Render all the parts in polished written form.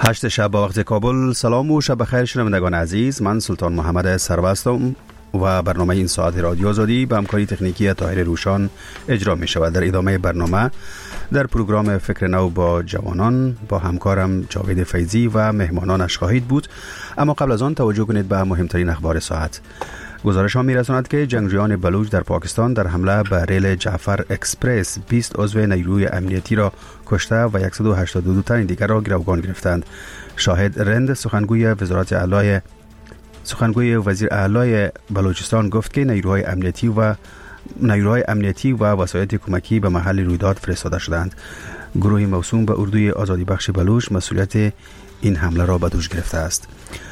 8 شب با وقت کابل. سلام و شب بخیر شنوندگان عزیز. من سلطان محمد سربستم و برنامه این ساعت رادیو آزادی با همکاری تکنیکی طاهر روشان اجرا می شود. در ادامه برنامه در پروگرام فکر نو با جوانان با همکارم جاوید فیضی و مهمانانش خواهید بود. اما قبل از آن توجه کنید به مهمترین اخبار ساعت. گزارش ها می رساند که جنگجویان بلوچ در پاکستان در حمله به ریل جعفر اکسپرس 20 عضو نیروی امنیتی را کشته و 182 تن دیگر را گروگان گرفتند. شاهد رند سخنگوی وزیر اعلی بلوچستان گفت که نیروهای امنیتی و وسایط کمکی به محل رویداد فرستاده شدند. گروه موسوم به اردوی آزادی بخش بلوچ مسئولیت این حمله را به دوش گرفته است.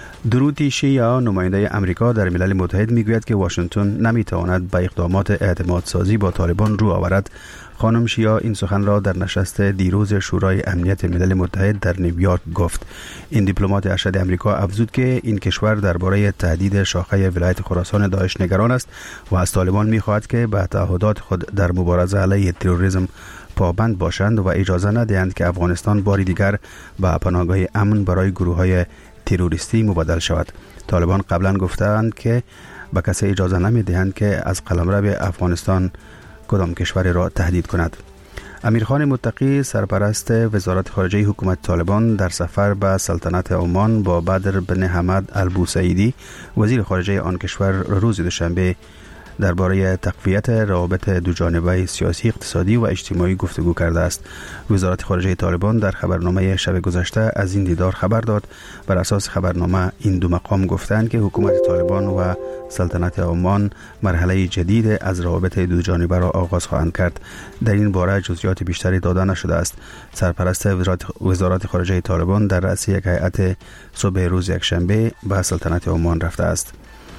دروتی شیعه نماینده امریکا در ملل متحد میگوید که واشنگتن نمیتواند به اقدامات اعتماد سازی با طالبان رو آورد. خانم شیعه این سخن را در نشست دیروز شورای امنیت ملل متحد در نیویورک گفت. این دیپلمات ارشد امریکا افزود که این کشور درباره تهدید شاخه ولایت خراسان داعش نگران است و از طالبان میخواهد که به تعهدات خود در مبارزه علیه تروریسم پابند باشند و اجازه ندهند که افغانستان باری دیگر به پناهگاه امن برای گروه‌های تروریستی مبادل شود. طالبان قبلا گفتند که به کسی اجازه نمیدهند که از قلمرو افغانستان کدام کشور را تهدید کند. امیرخان متقی سرپرست وزارت خارجه حکومت طالبان در سفر به سلطنت عمان با بدر بن حمد البوسعیدی وزیر خارجه آن کشور روز دوشنبه درباره تقویت روابط دوجانبه سیاسی، اقتصادی و اجتماعی گفتگو کرده است. وزارت خارجه طالبان در خبرنامه شب گذشته از این دیدار خبر داد. بر اساس خبرنامه این دو مقام گفتند که حکومت طالبان و سلطنت عمان مرحله جدید از روابط دوجانبه را آغاز خواهند کرد. در این باره جزئیات بیشتری داده نشده است. سرپرست وزارت خارجه طالبان در رأس یک هیئت صبح روز یکشنبه به سلطنت عمان رفته است.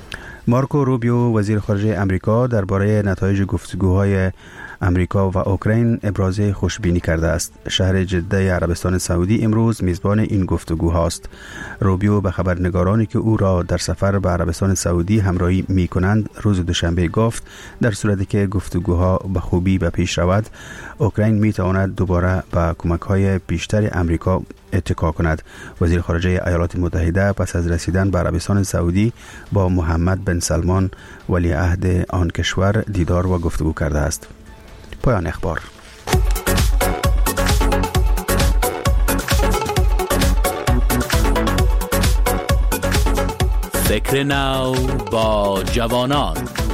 مارکو روبیو وزیر خارجه امریکا درباره نتایج گفتگوهای امریکا و اوکراین ابراز خوشبینی کرده است. شهر جده عربستان سعودی امروز میزبان این گفتگوهاست. روبیو به خبرنگارانی که او را در سفر به عربستان سعودی همراهی می کنند روز دوشنبه گفت در صورتی که گفتگوها به خوبی به پیش رود، اوکراین می تواند دوباره به کمک‌های بیشتر امریکا اتکا کند. وزیر خارجه ایالات متحده پس از رسیدن به عربستان سعودی با محمد بن سلمان ولیعهد آن کشور دیدار و گفتگو کرده است. پایان اخبار. فکر نو با جوانان.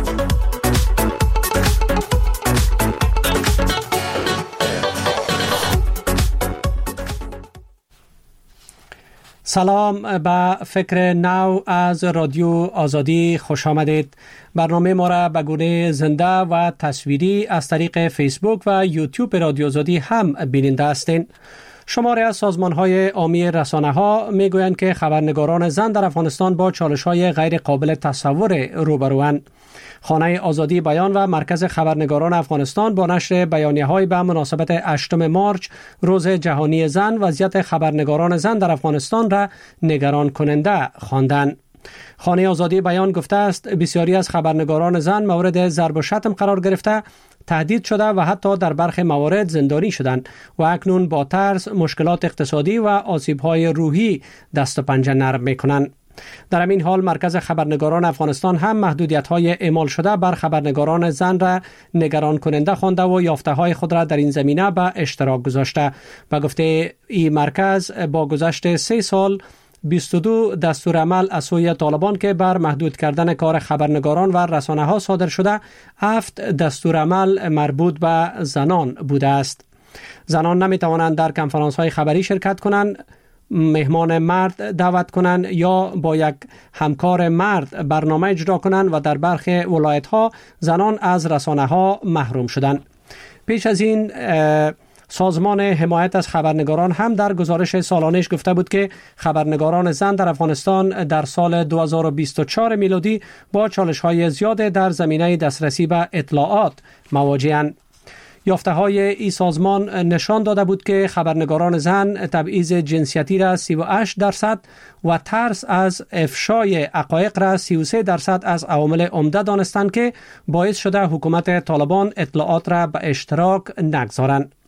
سلام، به فکر نو از رادیو آزادی خوش آمدید. برنامه ما را به گونه زنده و تصویری از طریق فیسبوک و یوتیوب رادیو آزادی هم بیننده هستین. شماری از سازمان‌های عامی رسانه‌ها می‌گویند که خبرنگاران زن در افغانستان با چالش‌های غیر قابل تصور روبروند. خانه آزادی بیان و مرکز خبرنگاران افغانستان با نشر بیانیه‌های به مناسبت 8 مارچ روز جهانی زن وضعیت خبرنگاران زن در افغانستان را نگران کننده خواندند. خانه آزادی بیان گفته است بسیاری از خبرنگاران زن مورد ضرب و شتم قرار گرفته، تهدید شده و حتی در برخی موارد زندانی شدند و اکنون با ترس، مشکلات اقتصادی و آسیب‌های روحی دست و پنجه نرم می‌کنند. در همین حال مرکز خبرنگاران افغانستان هم محدودیت‌های اعمال شده بر خبرنگاران زن را نگران کننده خوانده و یافته‌های خود را در این زمینه به اشتراک گذاشته. به گفته این مرکز با گذشت 3 سال 22 دستورالعمل از سوی طالبان که بر محدود کردن کار خبرنگاران و رسانه‌ها صادر شده، 7 دستورالعمل مربوط به زنان بوده است. زنان نمی‌توانند در کنفرانس‌های خبری شرکت کنند، مهمان مرد دعوت کنند یا با یک همکار مرد برنامه اجرا کنند و در برخی ولایت‌ها زنان از رسانه‌ها محروم شدند. پیش از این سازمان حمایت از خبرنگاران هم در گزارش سالانه‌اش گفته بود که خبرنگاران زن در افغانستان در سال 2024 میلادی با چالش‌های زیاد در زمینه دسترسی به اطلاعات مواجه‌اند. یافته‌های این سازمان نشان داده بود که خبرنگاران زن تبعیض جنسیتی را 38% و ترس از افشای حقایق را 33% از عوامل عمده دانستند که باعث شده حکومت طالبان اطلاعات را به اشتراک نگذارند.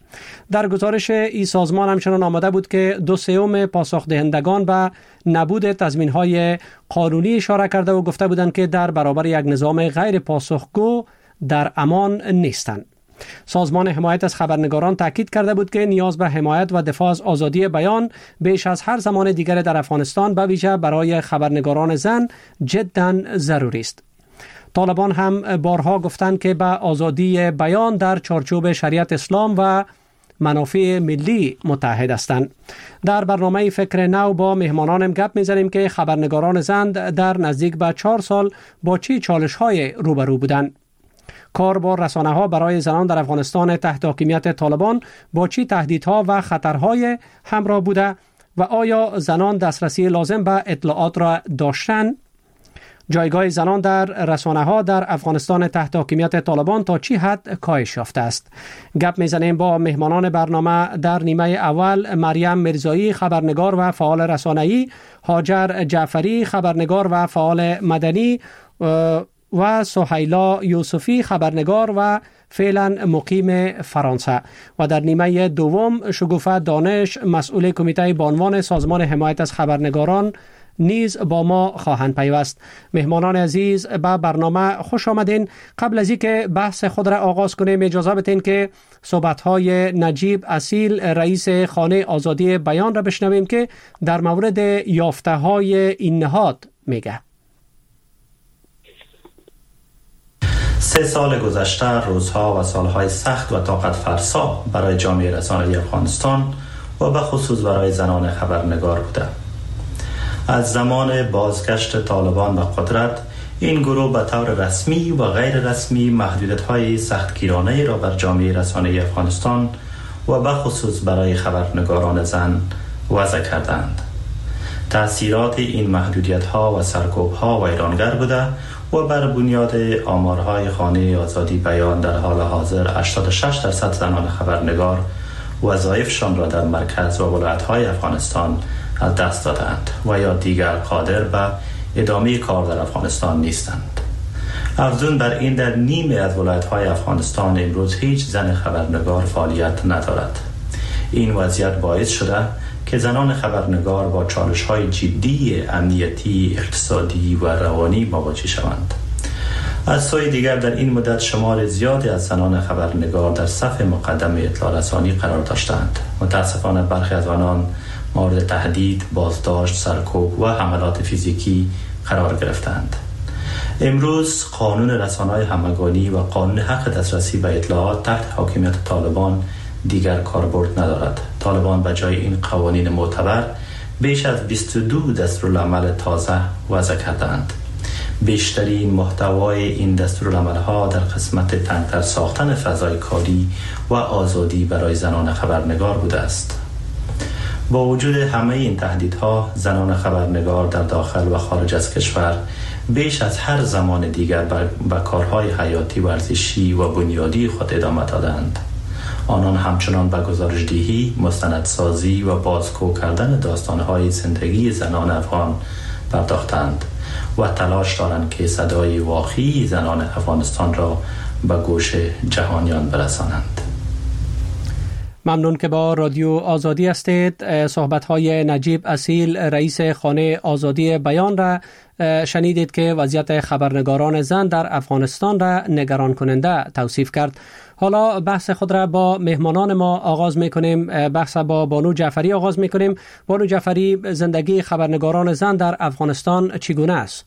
در گزارش این سازمان همچنان آمده بود که 2/3 پاسخ دهندگان به نبود تضمین‌های قانونی اشاره کرده و گفته بودند که در برابر یک نظام غیر پاسخگو در امان نیستند. سازمان حمایت از خبرنگاران تاکید کرده بود که نیاز به حمایت و دفاع از آزادی بیان بیش از هر زمان دیگر در افغانستان به ویژه برای خبرنگاران زن جداً ضروری است. طالبان هم بارها گفتند که به آزادی بیان در چارچوب شریعت اسلام و منافع ملی متحد هستند. در برنامه فکر نو با مهمانانم گپ می‌زنیم که خبرنگاران زن در نزدیک به 4 سال با چه چالش‌های روبرو بودند. کار با رسانه‌ها برای زنان در افغانستان تحت حاکمیت طالبان با چه تهدیدها و خطرهای همراه بوده و آیا زنان دسترسی لازم به اطلاعات را داشتند؟ جایگاه زنان در رسانه‌ها در افغانستان تحت حاکمیت طالبان تا چه حد کاهش یافته است؟ گپ می‌زنیم با مهمانان برنامه. در نیمه اول مریم مرزایی خبرنگار و فعال رسانه‌ای، هاجر جعفری خبرنگار و فعال مدنی و سهیلا یوسفی خبرنگار و فعلا مقیم فرانسه و در نیمه دوم شگوفه دانش مسئول کمیته بانوان سازمان حمایت از خبرنگاران نیز با ما خواهند پیوست. مهمانان عزیز به برنامه خوش آمدین. قبل از اینکه بحث خود را آغاز کنیم اجازه بدین که صحبت‌های نجیب اصیل رئیس خانه آزادی بیان را بشنویم که در مورد یافته‌های این نهاد میگه. 3 سال گذشته روزها و سالهای سخت و طاقت فرسا برای جامعه رسانه‌ای افغانستان و به خصوص برای زنان خبرنگار بوده. از زمان بازگشت طالبان به قدرت این گروه به طور رسمی و غیر رسمی محدودیت‌های سختگیرانه را بر جامعه رسانه‌ای افغانستان و به خصوص برای خبرنگاران زن وضع کردند. تأثیرات این محدودیت‌ها و سرکوب‌ها ویرانگر بوده و بر بنیاد آمارهای خانه آزادی بیان در حال حاضر 86% زنان خبرنگار وظایفشان را در مرکز و ولایت‌های افغانستان از دست دادند و یا دیگر قادر به ادامه کار در افغانستان نیستند. افزون بر این در نیمه از ولایت‌های افغانستان امروز هیچ زن خبرنگار فعالیت ندارد. این وضعیت باعث شده که زنان خبرنگار با چالش‌های جدی امنیتی، اقتصادی و روانی مواجه شوند. از سوی دیگر در این مدت شمار زیادی از زنان خبرنگار در صف مقدم اطلاع رسانی قرار داشتند. متاسفانه برخی از آنان مورد تهدید، بازداشت، سرکوب و حملات فیزیکی قرار گرفتند. امروز قانون رسانه‌های همگانی و قانون حق دسترسی به اطلاعات تحت حاکمیت طالبان دیگر کاربرد ندارد. طالبان به جای این قوانین معتبر بیش از 22 دستورالعمل تازه وضع کردند. بیشترین محتوای این دستورالعمل‌ها در قسمت تنگتر ساختن فضای کاری و آزادی برای زنان خبرنگار بوده است. با وجود همه این تهدیدها، زنان خبرنگار در داخل و خارج از کشور بیش از هر زمان دیگر به کارهای حیاتی ورزشی و بنیادی خود ادامه دادند. آنان همچنان به گزارش‌دهی، مستندسازی و بازگو کردن داستان‌های زندگی زنان افغان پرداختند و تلاش دارند که صدای واقعی زنان افغانستان را به گوش جهانیان برسانند. ممنون که با رادیو آزادی هستید. صحبت‌های نجیب اصیل رئیس خانه آزادی بیان را شنیدید که وضعیت خبرنگاران زن در افغانستان را نگران کننده توصیف کرد. حالا بحث خود را با مهمانان ما آغاز می‌کنیم. بحث با بانو جعفری آغاز می‌کنیم. بانو جعفری، زندگی خبرنگاران زن در افغانستان چگونه است؟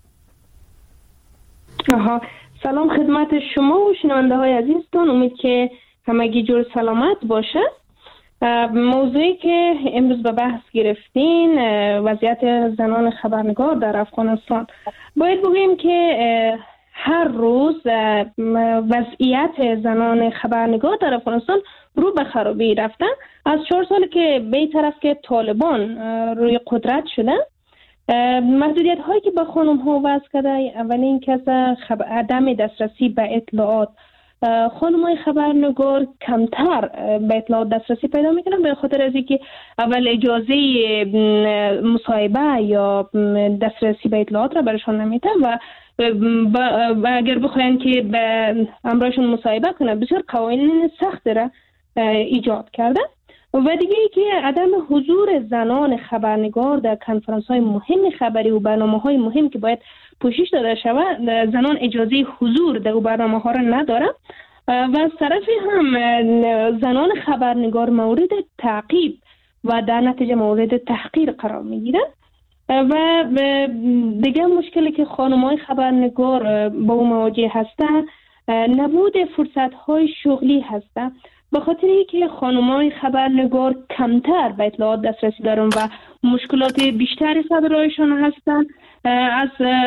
سلام خدمت شما و شنونده‌های عزیزتون. امید که همگی جور سلامت باشه. موضوعی که امروز به بحث گرفتین، وضعیت زنان خبرنگار در افغانستان، باید بگوییم که هر روز وضعیت زنان خبرنگار در افغانستان رو به خرابی رفتن. از 4 سال که به طرف که طالبان روی قدرت شدن، محدودیت هایی که به خانم ها وضع کرده، اولین که عدم دسترسی به اطلاعات، خانم های خبرنگار کمتر به اطلاعات دسترسی پیدا میکنن به خاطر از اینکه اول اجازه مصاحبه یا دسترسی به اطلاعات را برشان نمیدن و اگر بخواین که به همراهشون مصاحبه کنن بسیار قوانین سخت را ایجاد کرده. و دیگه ای که عدم حضور زنان خبرنگار در کنفرانس های مهم خبری و برنامه های مهم که باید پوشش داده شود، زنان اجازه حضور در برنامه ها را نداره و از طرفی هم زنان خبرنگار مورد تعقیب و در نتیجه مورد تحقیر قرار میگیرن. و دیگه مشکلی که خانم‌های خبرنگار با اون مواجه هستن نبود فرصت‌های شغلی هستن، به خاطر اینکه خانم‌های خبرنگار کمتر به اطلاعات دسترسی دارن و مشکلات بیشتری سر راهشان هستن. از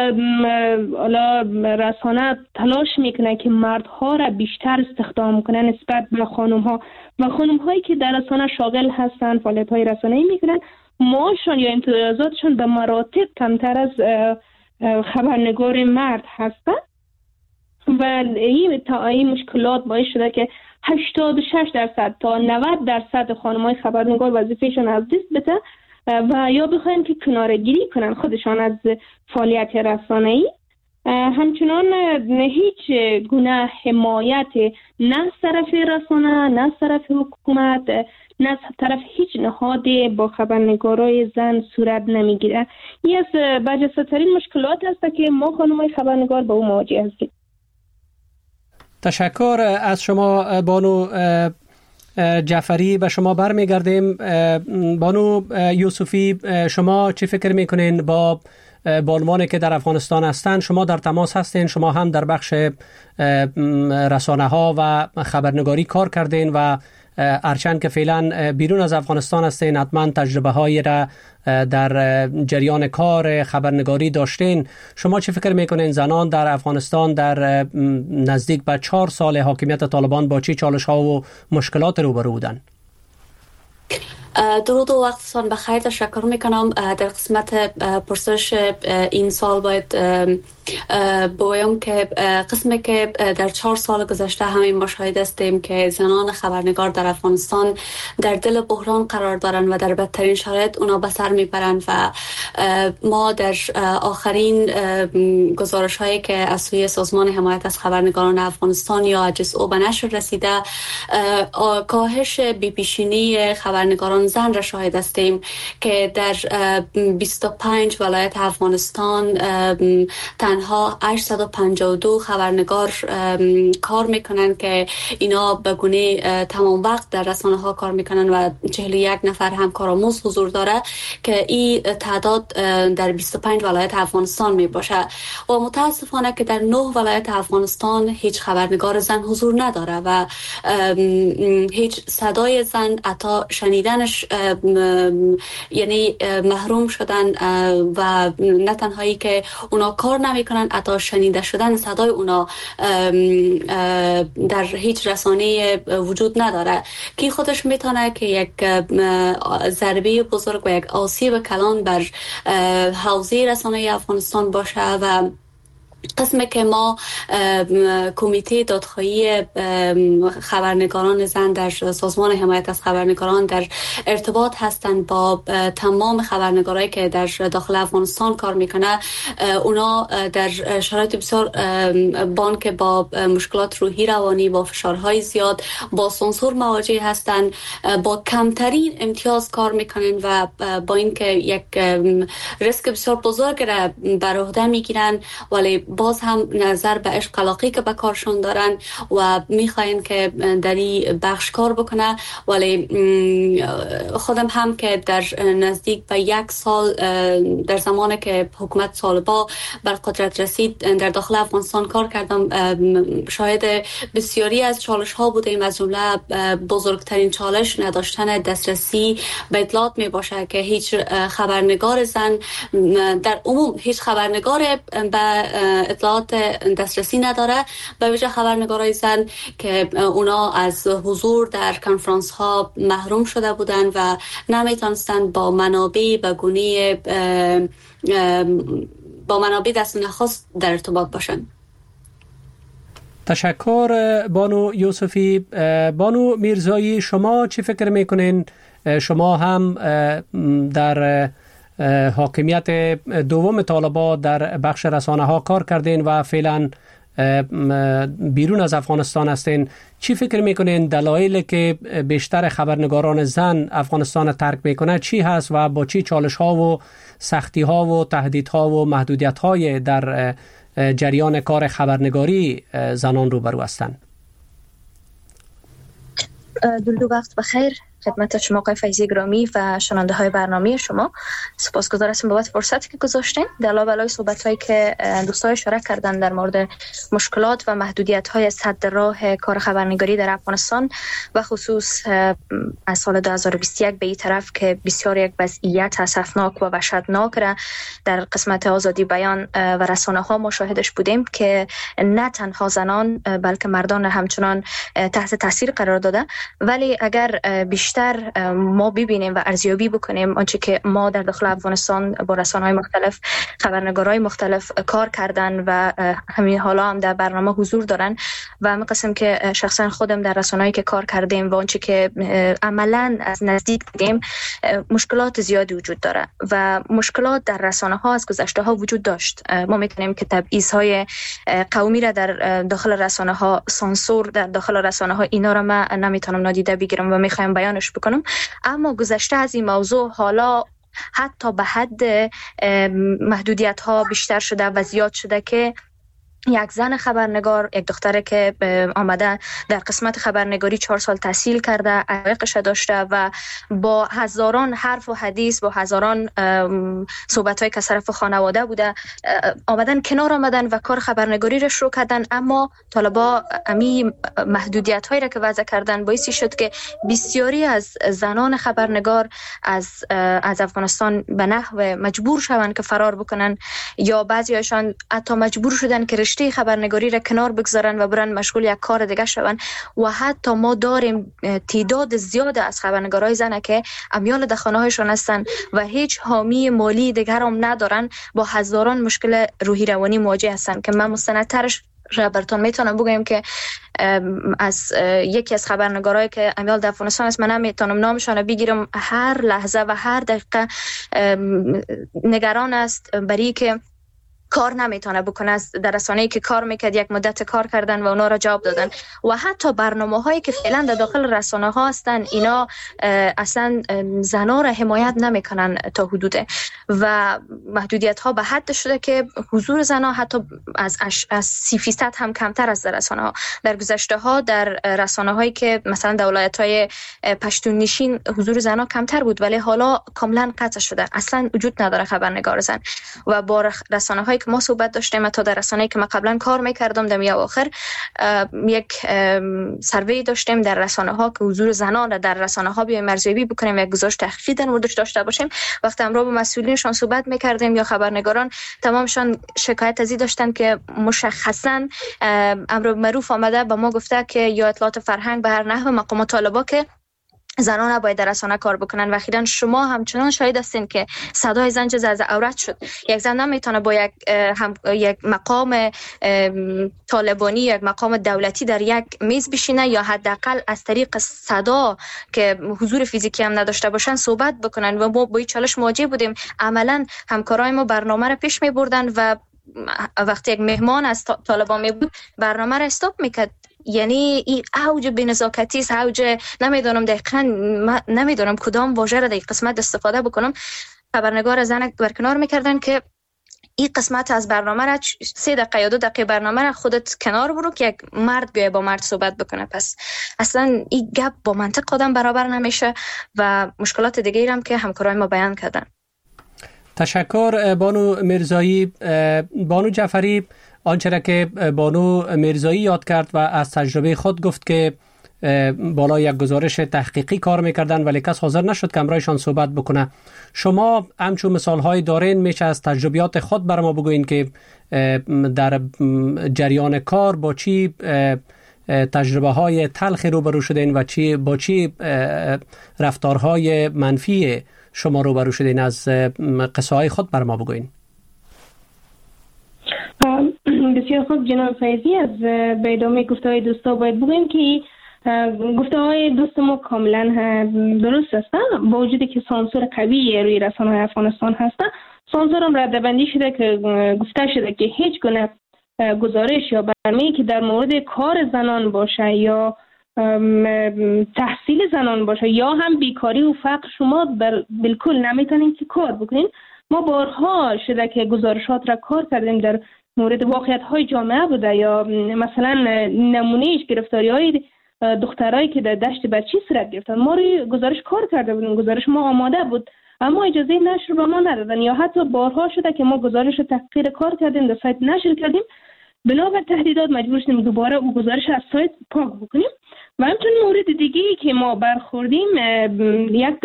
رسانه تلاش میکنن که مردها را بیشتر استخدام کنن نسبت به خانم‌ها و خانم‌هایی که در رسانه شاغل هستن، فعالیت‌های رسانه‌ای میکنن، معاششان یا امتیازاتشان به مراتب کمتر از خبرنگار مرد هستن و این مشکلات باعث شده که 86% تا 90% خانم‌های خبرنگار وظیفهشان از دست بده و یا بخواین که کناره‌گیری کنن خودشان از فعالیت رسانه‌ای. همچنان هیچ گونه حمایت نه از طرف رسانه، نه از طرف حکومت، نه از طرف هیچ نهاد با خبرنگارای زن صورت نمیگیره. این از برجسته‌ترین مشکلات است که ما خانم‌های خبرنگار با اون مواجه هستیم. تشکر از شما بانو جعفری. به شما برمیگردیم. بانو یوسفی، شما چی فکر میکنین با بانوانی که در افغانستان هستند؟ شما در تماس هستین، شما هم در بخش رسانه ها و خبرنگاری کار کردین و هرچند که فعلا بیرون از افغانستان هستین حتما تجربه هایی را در جریان کار خبرنگاری داشتین. شما چه فکر میکنین زنان در افغانستان در نزدیک به 4 سال حاکمیت طالبان با چه چالش ها و مشکلات روبرو بودن؟ درود و وقتتان بخیر. تشکر میکنم. در قسمت پرسش این سال باید بگویم که قسمی که در 4 سال گذشته همین مشاهده هستیم که زنان خبرنگار در افغانستان در دل بحران قرار دارند و در بدترین شرایط اونا به سر میبرند و ما در آخرین گزارش هایی که از سوی سازمان حمایت از خبرنگاران افغانستان یا JSO به نشر رسیده کاهش بی‌پیشینی خبرنگاران زن را شاهد هستیم که در 25 ولایت افغانستان تنها 852 خبرنگار کار میکنن که اینا به گونه تمام وقت در رسانه ها کار میکنن و 41 نفر هم کارآموز حضور داره که این تعداد در 25 ولایت افغانستان می باشه و متاسفانه که در 9 ولایت افغانستان هیچ خبرنگار زن حضور نداره و هیچ صدای زن حتی شنیدنش یعنی محروم شدن و نه تنهایی که اونا کار نمیکنن حتی شنیده شدن صدای اونا در هیچ رسانه وجود نداره که خودش میتونه که یک ضربه بزرگ و یک آسیب کلان بر حوزه رسانه افغانستان باشه و قسمی که ما کمیته دادخواهی خبرنگاران زن در سازمان حمایت از خبرنگاران در ارتباط هستند با تمام خبرنگارایی که در داخل افغانستان کار میکنه. اونا در شرایط بسیار بانک با مشکلات روحی روانی، با فشارهای زیاد، با سانسور مواجه هستند، با کمترین امتیاز کار میکنن و با اینکه یک ریسک بسیار بزرگ را بر عهده میگیرن ولی باز هم نظر به عشق علاقی که به کارشون دارن و میخواین که در این بخش کار بکنه ولی خودم هم که در نزدیک به 1 سال در زمانی که حکومت طالبان بر قدرت رسید در داخل افغانستان کار کردم، شاهد بسیاری از چالش ها بودیم، از جمله بزرگترین چالش نداشتن دسترسی به اطلاعات می باشه که هیچ خبرنگار زن در عموم هیچ خبرنگار به اطلاعات دسترسی نداره، به ویژه خبرنگارای زن که اونا از حضور در کنفرانس ها محروم شده بودن و نمیتونستن با منابع بگونه با منابع دست نخست در ارتباط باشن. تشکر بانو یوسفی. بانو میرزایی، شما چی فکر میکنین؟ شما هم در حاکمیت دوم طالبان در بخش رسانه ها کار کردین و فعلا بیرون از افغانستان هستین، چی فکر میکنین دلایلی که بیشتر خبرنگاران زن افغانستان ترک میکنه چی هست و با چی چالش ها و سختی ها و تهدیدها و محدودیت های در جریان کار خبرنگاری زنان روبرو هستند؟ درود و وقت بخیر خدمت شما آقای فیضی گرامی و شنونده های برنامه شما. سپاسگزار هستم بابت فرصتی که گذاشتین. در علاوه صحبت هایی که دوستان اشاره کردن در مورد مشکلات و محدودیت های سد راه کار خبرنگاری در افغانستان و خصوص از سال 2021 به این طرف که بسیار یک وضعیت اسفناک و وحشتناک را در قسمت آزادی بیان و رسانه ها مشاهدش بودیم که نه تنها زنان بلکه مردان همچنان تحت تاثیر قرار داده. ولی اگر بیشتر ما ببینیم و ارزیابی بکنیم آنچه که ما در داخل افغانستان با رسانه‌های مختلف، خبرنگارای مختلف کار کردن و همین حالا هم در برنامه حضور دارن و همین قسم که شخصا خودم در رسانه‌ای که کار کردیم و آنچه که عملاً از نزدیک دیدیم، مشکلات زیادی وجود داره و مشکلات در رسانه‌ها از گذشته‌ها وجود داشت. ما می‌تونیم که تبعیض‌های قومی را در داخل رسانه‌ها، سانسور در داخل رسانه‌ها، اینا را من نمیتونم نادیده بگیرم و می‌خوام بیانش بکنم. اما گذشته از این موضوع حالا حتی به حد محدودیت ها بیشتر شده و زیاد شده که یک زن خبرنگار، یک دختره که آمده در قسمت خبرنگاری 4 سال تحصیل کرده، علاقه‌اش داشته و با هزاران حرف و حدیث، با هزاران صحبت‌های که طرف خانواده بوده، آمدن و کار خبرنگاری را شروع کردن. اما طالبا امی محدودیت‌هایی را که وضع کردن باعث شد که بسیاری از زنان خبرنگار از افغانستان به نحو مجبور شوند که فرار بکنن یا بعضی‌هاشان حتی مجبور شدن که رشته خبرنگاری را کنار بگذارن و برن مشغول یک کار دیگه شون. و حتی ما داریم تعداد زیاد از خبرنگارای زن که امیال در خانه‌هایشان هستن و هیچ حامی مالی دیگر هم ندارن، با هزاران مشکل روحی روانی مواجه هستن که من مستندترش را براتون میتونم بگم که از یکی از خبرنگارایی که امیال در افغانستان است، من نمیتونم نامشان بگیرم، هر لحظه و هر دقیقه نگران است برای که کار نمیتونه بکنه. در رسانه‌ای که کار میکرد یک مدت کار کردن و اونا را جواب دادن و حتی برنامه‌هایی که فعلا در داخل رسانه‌ها هستن اینا اصلا زنا را حمایت نمیکنن تا حدوده و محدودیت‌ها به حد شده که حضور زنا حتی از 30% هم کمتر از در رسانه‌ها. در گذشته‌ها در رسانه‌هایی که مثلا در ولایت‌های پشتون نشین حضور زنا کمتر بود، ولی حالا کاملا قطع شده، اصلا وجود نداره خبرنگار زن. و با رسانه‌های که ما صحبت داشتیم، تا در رسانه‌ای که من قبلا کار میکردم در اواخر یک سروی داشتیم در رسانه‌ها که حضور زنان را در رسانه‌ها بیایم ارزیابی بکنیم، یک گزارش تحقیقی در موردش داشته باشیم. وقتی امروز با مسئولینشان صحبت میکردیم یا خبرنگاران، تمامشان شکایت از این داشتن که مشخصا امر معروف آمده به ما گفته که یا اطلاعات فرهنگ به هر نحو مقامات طالبا که زنان نباید در رسانه کار بکنن و اخیراً شما همچنان شاهد هستین که صدای زن چه از عورت شد. یک زن نمیتونه با یک مقام طالبانی، یک مقام دولتی در یک میز بشینه یا حداقل از طریق صدا که حضور فیزیکی هم نداشته باشن صحبت بکنن و ما با این چالش مواجه بودیم. عملاً همکارای ما برنامه را پیش میبردن و وقتی یک مهمان از طالبان می بود برنامه را استاپ میکرد. یعنی این اوج بی‌نزاکتی است، اوج نمیدونم دقیقاً نمیدونم کدام واژه را در این قسمت استفاده بکنم. خبرنگار زن برکنار میکردن که این قسمت از برنامه را 3 دقیقه یا 2 دقیقه برنامه را خودت کنار برو که یک مرد بیای با مرد صحبت بکنه. پس اصلا این گپ با منطق آدم برابر نمیشه و مشکلات دیگه هم که همکارای ما بیان کردن. تشکر بانو میرزایی. بانو جعفری، آنچه را که بانو میرزایی یاد کرد و از تجربه خود گفت که بالا یک گزارش تحقیقی کار میکردن ولی کس حاضر نشد که همراهشان صحبت بکنه. شما همچون مثال های دارین، میشه از تجربیات خود بر ما بگوین که در جریان کار با چی تجربه های تلخی روبرو شدین و با چی رفتارهای منفی شما روبرو شدین؟ از قصه های خود بر ما بگوین. بسیار خوب جناب فیضی، از به ادامه گفته‌های دوستا باید بگویم که گفته‌های دوست ما کاملا درست است. با وجودی که سانسور قوی روی رسانه‌های افغانستان هست، سانسور هم ردبندی شده که گفته شده که هیچ گونه گزارش یا برنامه‌ای که در مورد کار زنان باشه یا تحصیل زنان باشه یا هم بیکاری و فقر، شما بالکل نمیتونین که کار بکنین. ما بارها شده که گزارشات را کار کردیم در مورد واقعیت‌های جامعه بوده، یا مثلا نمونهش گرفتاری‌های دخترایی که در دشت بچی صورت گرفتن، ما روی گزارش کار کرده بودیم، گزارش ما آماده بود اما اجازه نشر به ما ندادن، یا حتی بارها شده که ما گزارش تحقیق کار کردیم در سایت نشر کردیم، بنابر تهدیدات مجبور شدیم دوباره او گزارش از سایت پاک بکنیم. و همچنین مورد دیگه‌ای که ما برخوردیم یک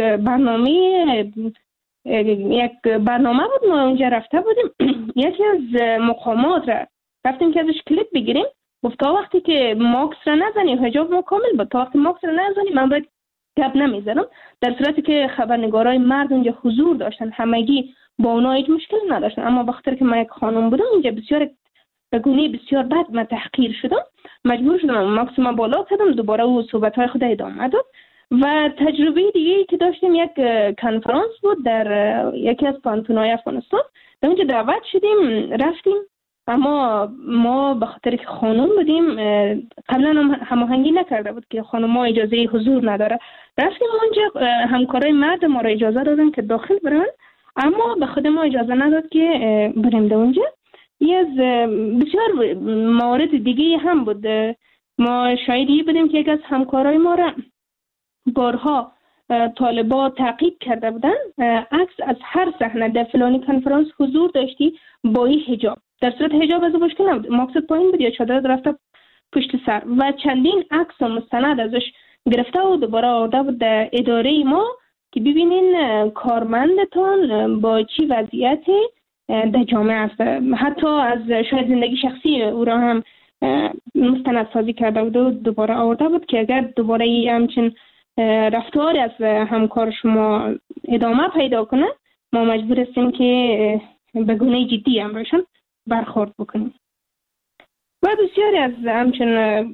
برنامه بود، ما اونجا رفته بودیم یکی از مقامات را رفتیم که ازش کلیپ بگیریم، گفت تا وقتی که ماکس را نزنیم، حجاب ما کامل بود، تا وقتی ماکس را نزنیم من باید گپ نمیزنم، در صورتی که خبرنگارای مرد اونجا حضور داشتن، همگی با اونا هیچ مشکلی نداشتن، اما بخاطر که من یک خانم بودم اینجا بسیار به گونه بسیار بد من تحقیر شدم، مجبور شدم ماکس ما بالا کردم، دوباره او صحبت‌های خود ادامه داد. و تجربه دیگه‌ای که داشتیم یک کنفرانس بود در یکی از پانتون‌های افغانستان، در اونجا دعوت شدیم رفتیم، اما ما به خاطر که خانم بودیم قبلا هماهنگی نکرده بود که خانم ما اجازه حضور نداره، رفتیم اونجا، همکارای مرد ما را اجازه دادن که داخل برن، اما به خود ما اجازه نداد که بریم در اونجا. یه از بسیار موارد دیگه هم بود، ما شاهدی بودیم که یک از همکارای ما را بارها طالبا تعقیب کرده بودن، عکس از هر صحنه در فلانی کنفرانس حضور داشتی با این حجاب، در صورت حجاب از مشکل نبود، مقصد پایین بود یا چادر رفته پشت سر، و چندین عکس و مستند ازش گرفته و دوباره آورده بود در اداره ما که ببینین کارمندتان با چی وضعیتی در جامعه است. حتی از شاید زندگی شخصی او را هم مستند سازی کرده بود و دوباره آورده بود که اگر دوباره همچین رفتار از همکار شما ادامه پیدا کنه، ما مجبور هستیم که به گونه جدی هم باشن برخورد بکنیم. و بسیاری از همچین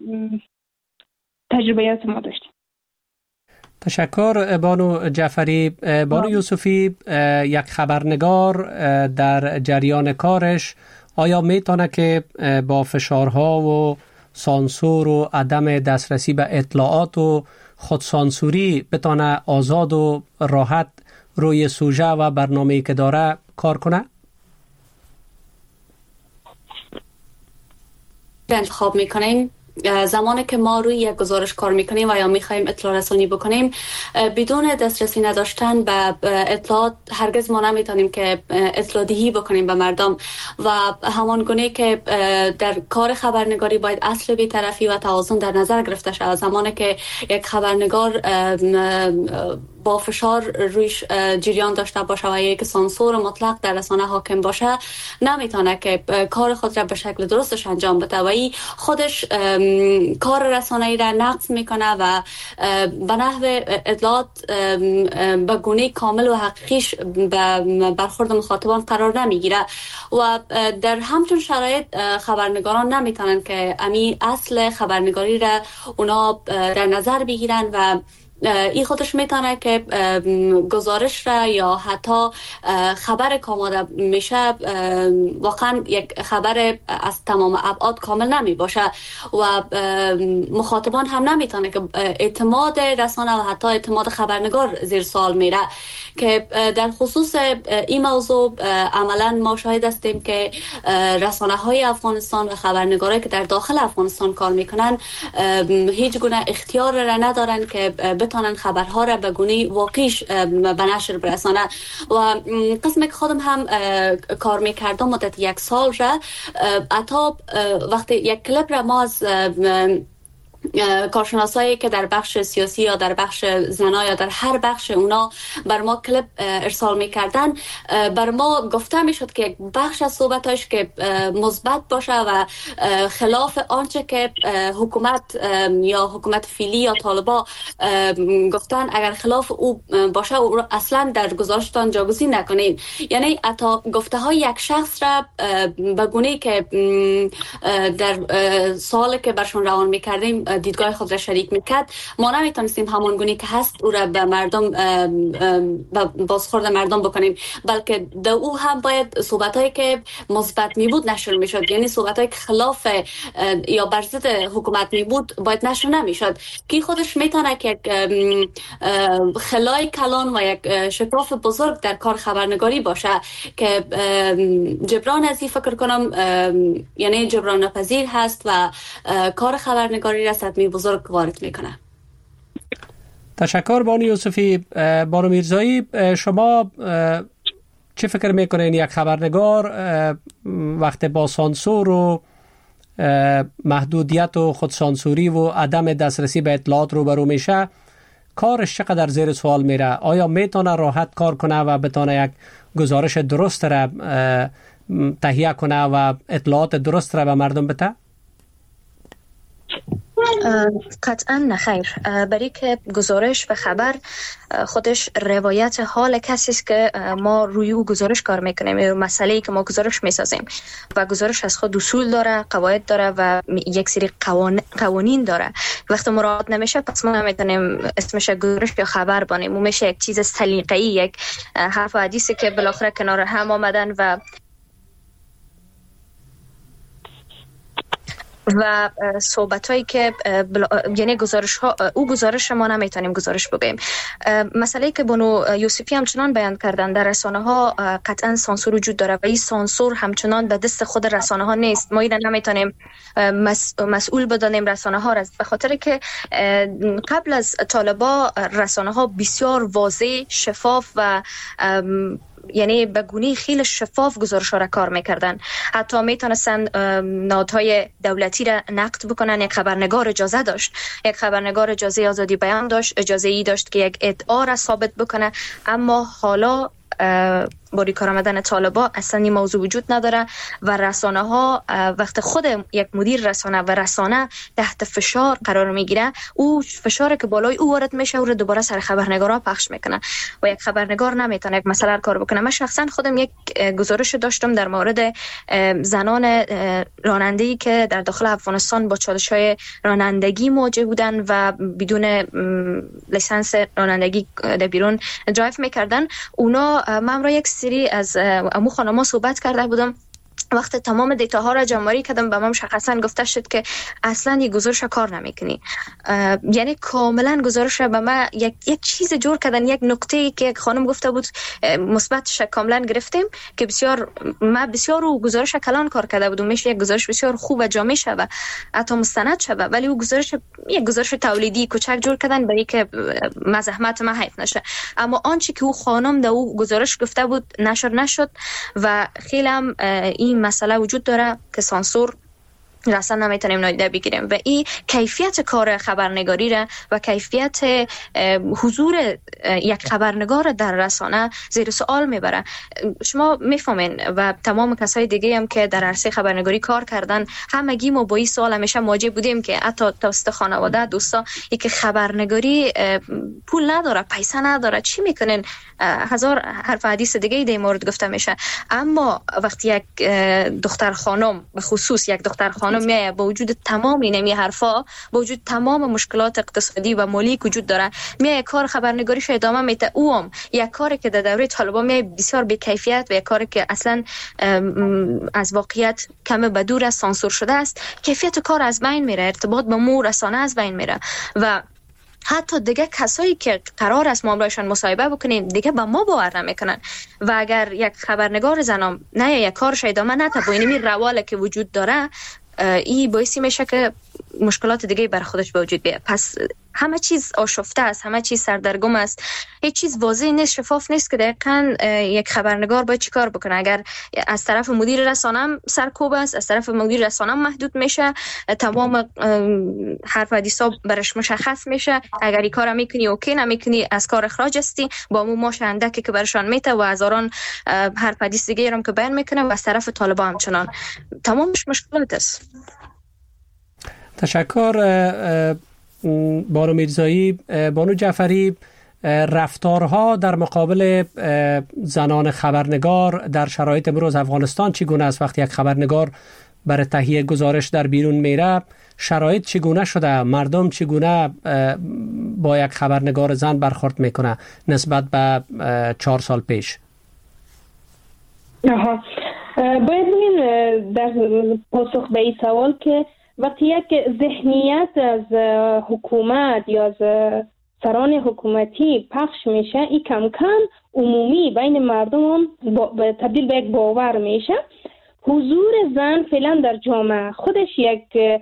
تجربیات ما داشتیم. تشکر بانو جعفری. بانو یوسفی، یک خبرنگار در جریان کارش آیا میتونه که با فشارها و سانسور و عدم دسترسی به اطلاعات و خودسانسوری بتونه آزاد و راحت روی سوژه و برنامه‌ای که داره کار کنه؟ انتخاب میکنیم زمانی که ما روی یک گزارش کار میکنیم و یا میخوایم اطلاع رسانی بکنیم، بدون دسترسی نداشتن به اطلاعات هرگز ما نمیتونیم که اطلاع دهی بکنیم به مردم، و همان گونه که در کار خبرنگاری باید اصل بی‌طرفی و توازن در نظر گرفته شود. زمانی که یک خبرنگار با فشار رویش جریان داشته باشه و یک سانسور مطلق در رسانه حاکم باشه، نمیتونه که کار خود را به شکل درستش انجام بده و این خودش کار رسانه‌ای را نقض میکنه و به نحو اطلاعات به گونه کامل و حقیقیش به برخورد مخاطبان قرار نمیگیره و در همچون شرایط خبرنگاران نمیتونن که امی اصل خبرنگاری را اونا در نظر بگیرن و این خودش میتونه که گزارش را یا حتی خبر که آماده میشه واقعا یک خبر از تمام ابعاد کامل نمی باشه و مخاطبان هم نمیتونه که اعتماد رسانه و حتی اعتماد خبرنگار زیر سوال میره، که در خصوص این موضوع عملا ما شاهد هستیم که رسانه های افغانستان و خبرنگارایی که در داخل افغانستان کار میکنن هیچ گونه اختیار را ندارن که بتونن خبرها را به گونه واقعیش به نشر برسانه. و قسمی که خودم هم کار میکردم مدت 1 سال را، حتی وقتی یک کلیپ را ما از کارشناسایی که در بخش سیاسی یا در بخش زنا یا در هر بخش اونا بر ما کلیپ ارسال میکردن، بر ما گفته میشد که یک بخش از صحبتاش که مثبت باشه و خلاف آنچه که حکومت یا حکومت فعلی یا طالبا گفتن، اگر خلاف او باشه او اصلا در گزارشتان جاگزین نکنین. یعنی حتی گفته های یک شخص را به گونه‌ای که در سالی که برشون روان میکردیم دیدگاه خود را شریک میکرد، ما نمیتونستیم همون گونه که هست او را به مردم بازخورد مردم بکنیم، بلکه در او هم باید صحبتایی که مثبت می بود نشر میشد، یعنی صحبتایی که خلاف یا بر ضد حکومت می بود باید نشر نمیشد. کی خودش میتونه که خلای کلان و یک شکاف بزرگ در کار خبرنگاری باشه که جبران از این فکر کنم یعنی جبران ناپذیر هست و کار خبرنگاری را سطمی بزرگ وارد میکنه. تشکر بانو یوسفی. بانو میرزایی، شما چه فکر میکنین یک خبرنگار وقت با سانسور و محدودیت و خودسانسوری و عدم دسترسی به اطلاعات روبرو میشه، کارش چقدر زیر سوال میره؟ آیا میتونه راحت کار کنه و بتونه یک گزارش درست را تهیه کنه و اطلاعات درست را به مردم بده؟ قطعا نخیر، برای که گزارش و خبر خودش روایت حال کسی است که ما روی او گزارش کار میکنیم، مسئله‌ای که ما گزارش میسازیم و گزارش از خود اصول داره، قواعد داره و یک سری قوانین داره. وقتی مراعات نمیشه پس ما نمیتونیم اسمش گزارش یا خبر بانیم، اون میشه یک چیز سلیقه‌ای، یک حرف و حدیثی که بالاخره کنار هم آمدن و صحبتایی که یعنی گزارش ها، او گزارش ما نمیتونیم گزارش بگیم. مسئله که بانو یوسفی همچنان بیان کردن، در رسانه ها قطعا سانسور وجود داره و این سانسور همچنان به دست خود رسانه ها نیست. ما اینا نمیتونیم مسئول بدانیم رسانه ها را، به خاطر که قبل از طالبا رسانه ها بسیار واضح، شفاف و یعنی به گونه خیلی شفاف گزارش ها را کار میکردن. حتی میتونستن نهادهای دولتی را نقد بکنن. یک خبرنگار اجازه داشت، یک خبرنگار اجازه آزادی بیان داشت، اجازه ای داشت که یک ادعا را ثابت بکنه. اما حالا با کار آمدن طالبا اصلا این موضوع وجود نداره و رسانه ها وقت خود یک مدیر رسانه و رسانه تحت فشار قرار میگیره، او فشاری که بالای او وارد میشه او رو دوباره سر خبرنگارا پخش میکنه و یک خبرنگار نمیتونه یک مسئله رو کار بکنه. من شخصا خودم یک گزارش داشتم در مورد زنان راننده‌ای که در داخل افغانستان با چالش‌های رانندگی مواجه بودن و بدون لیسانس رانندگی در بیرون درایو میکردن. اونا من را یک سری از امو خانم‌ها صحبت کرده بودم. وقت تمام دیتاها را جمع‌آوری کردم به من شخصا گفته شد که اصلا یک گزارش کار نمیکنی. یعنی کاملا گزارش به من یک چیز جور کردن، یک نکته که یک خانم گفته بود مثبتش کاملا گرفتیم که بسیار رو گزارش کلان کار کرده بودم، میشه یک گزارش بسیار خوب و جامع شوه، حتی مستند شوه، ولی او یک گزارش تولیدی کوچک جور کردن برای که مزاحمت ما حیف نشه. اما آنچه که او خانم در او گزارش گفته بود نشر نشد و خیلی هم این مسئله وجود داره که سانسور اصلا نمیتونیم نادیده بگیریم و این کیفیت کار خبرنگاری را و کیفیت حضور یک خبرنگار در رسانه زیر سوال میبره. شما میفهمین و تمام کسای دیگه هم که در عرصه خبرنگاری کار کردن همگی ما با این سوال همیشه مواجه بودیم که حتی توسط خانواده دوستا که خبرنگاری پول نداره، پیسه نداره، چی میکنین؟ هزار حرف حدیث دیگه در مورد گفته میشه. اما وقتی یک دختر خانم، به خصوص یک دختر خانم میایه با وجود تمام این حرفا، با وجود تمام مشکلات اقتصادی و مالی وجود داره، میایه کار خبرنگاریش ادامه میده، اوم یک کاری که در دوره طالبان میایه بسیار بی‌کیفیت و یک کاری که اصلا از واقعیت کم به دور از سانسور شده است، کیفیت کار از بین میره، ارتباط با مو رسانه از بین میره و حتی دیگه کسایی که قرار است ما امرایشان مصاحبه بکنیم دیگه با ما باور نمیکنن و اگر یک خبرنگار زنم نه یک کارش ادامه نده با این رواله که وجود داره، این باعث میشه که مشکلات دیگه بر خودش به وجود بیاد. پس همه چیز آشفته است، همه چیز سردرگم است، هیچ چیز واضح نیست، شفاف نیست که دقیقاً یک خبرنگار باید چی کار بکنه. اگر از طرف مدیر رسانه سرکوب است، از طرف مدیر رسانه محدود میشه، تمام حرف حدیثا برش مشخص میشه، اگر این کارو میکنی اوکی، نمیکنی از کار اخراج هستی، با ما شاندکی که برشان میته و هزاران حرف حدیث دیگه هم که بیان میکنه و از طرف طالبان همچنان تمامش مشکلات است. تشکر بانو میرزایی. بانو جعفری، رفتارها در مقابل زنان خبرنگار در شرایط امروز افغانستان چگونه است؟ وقتی یک خبرنگار برای تهیه گزارش در بیرون میره، شرایط چگونه شده؟ مردم چگونه با یک خبرنگار زن برخورد میکنه نسبت به 4 سال پیش؟ باید بگیم در پاسخ به این سوال که وقتی یک ذهنیت از حکومت یا از سران حکومتی پخش میشه، این کم کم عمومی بین مردم هم تبدیل به یک باور میشه. حضور زن فعلا در جامعه خودش یک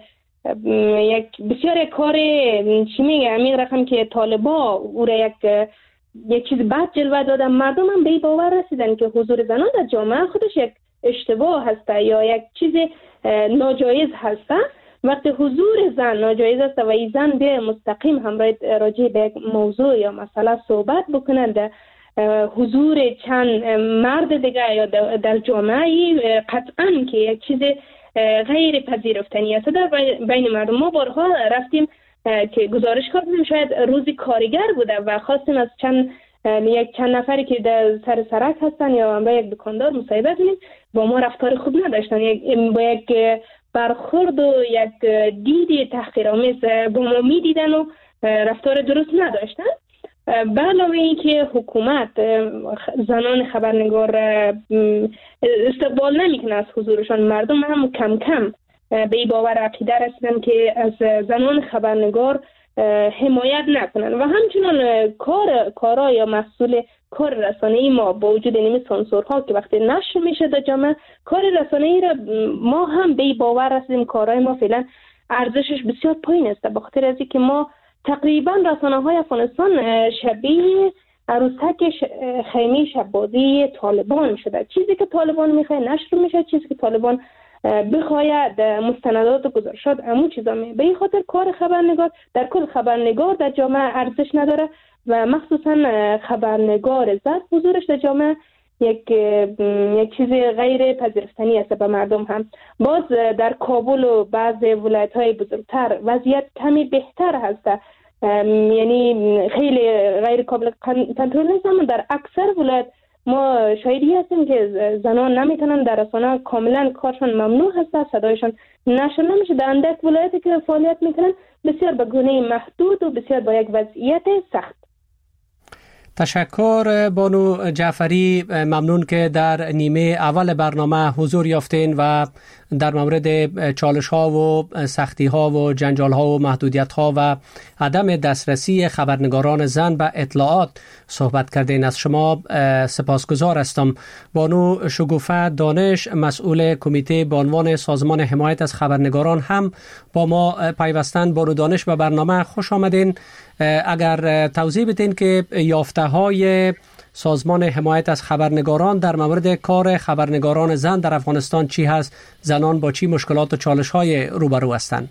بسیار کار چی میگه، همین رقم که طالبا او را یک چیز بد جلوه دادن، مردم هم به این باور رسیدن که حضور زنان در جامعه خودش یک اشتباه هسته یا یک چیز ناجایز هسته. وقتی حضور زن ناجایز است و این زن به مستقیم همراه راجع به یک موضوع یا مسئله صحبت بکنند، حضور چند مرد دیگه یا در جامعه قطعاً که یک چیز غیر پذیرفتنی است در بین مردم. ما بارها رفتیم که گزارش کردیم، شاید روزی کارگر بوده و خواستیم از چند نفری که در سر سرک هستن یا با یک دکاندار مصاحبه کنیم، با ما رفتار خوب نداشتن، با یک برخورد و یک دید تحقیرآمیز با ما میدیدن و رفتار درست نداشتن. به علاوه اینکه حکومت زنان خبرنگار استقبال نمیکنه از حضورشان، مردم هم کم کم به این باور عقیده رسیدن که از زنان خبرنگار حمایت نکنن و همچنان کارا یا مسئول کار رسانه‌ای ما با وجود این سانسورها که وقتی نشر میشه در جامعه، کار رسانه‌ای را ما هم به این باور رسیدیم کارهای ما فعلا ارزشش بسیار پایین است، به خاطر از اینکه ما تقریبا رسانه‌های افغانستان شبیه عروسک خیمه شب‌بازی طالبان شده. چیزی که طالبان میخواد نشر میشه، چیزی که طالبان بخواید مستندات و گزارشات همون چیزا می. به این خاطر کار خبرنگار در کل خبرنگار در جامعه ارزش نداره و مخصوصا خبرنگار زن حضورش در جامعه یک چیز غیر پذیرفتنی است به مردم. هم باز در کابل و بعض ولایت‌های بزرگتر وضعیت کمی بهتر هست، یعنی خیلی غیر قابل کنترل نیست، اما در اکثر ولایت ما شاهدی هستیم که زنان نمیتونن در رسانه، کاملا کارشون ممنوع هست، صدایشون نشر نمیشه. در اندک ولایتی که فعالیت میکنن بسیار به گونه محدود و بسیار با یک وضعیت سخت. تشکر بانو جعفری، ممنون که در نیمه اول برنامه حضور یافتین و در مورد چالش ها و سختی ها و جنجال ها و محدودیت ها و عدم دسترسی خبرنگاران زن به اطلاعات صحبت کردین. از شما سپاسگزار هستم. بانو شگوفه دانش، مسئول کمیته به عنوان سازمان حمایت از خبرنگاران، هم با ما پیوستند. بانو دانش به برنامه خوش آمدین. اگر توضیح بدین که یافته های سازمان حمایت از خبرنگاران در مورد کار خبرنگاران زن در افغانستان چی هست؟ زنان با چی مشکلات و چالش های روبرو هستند؟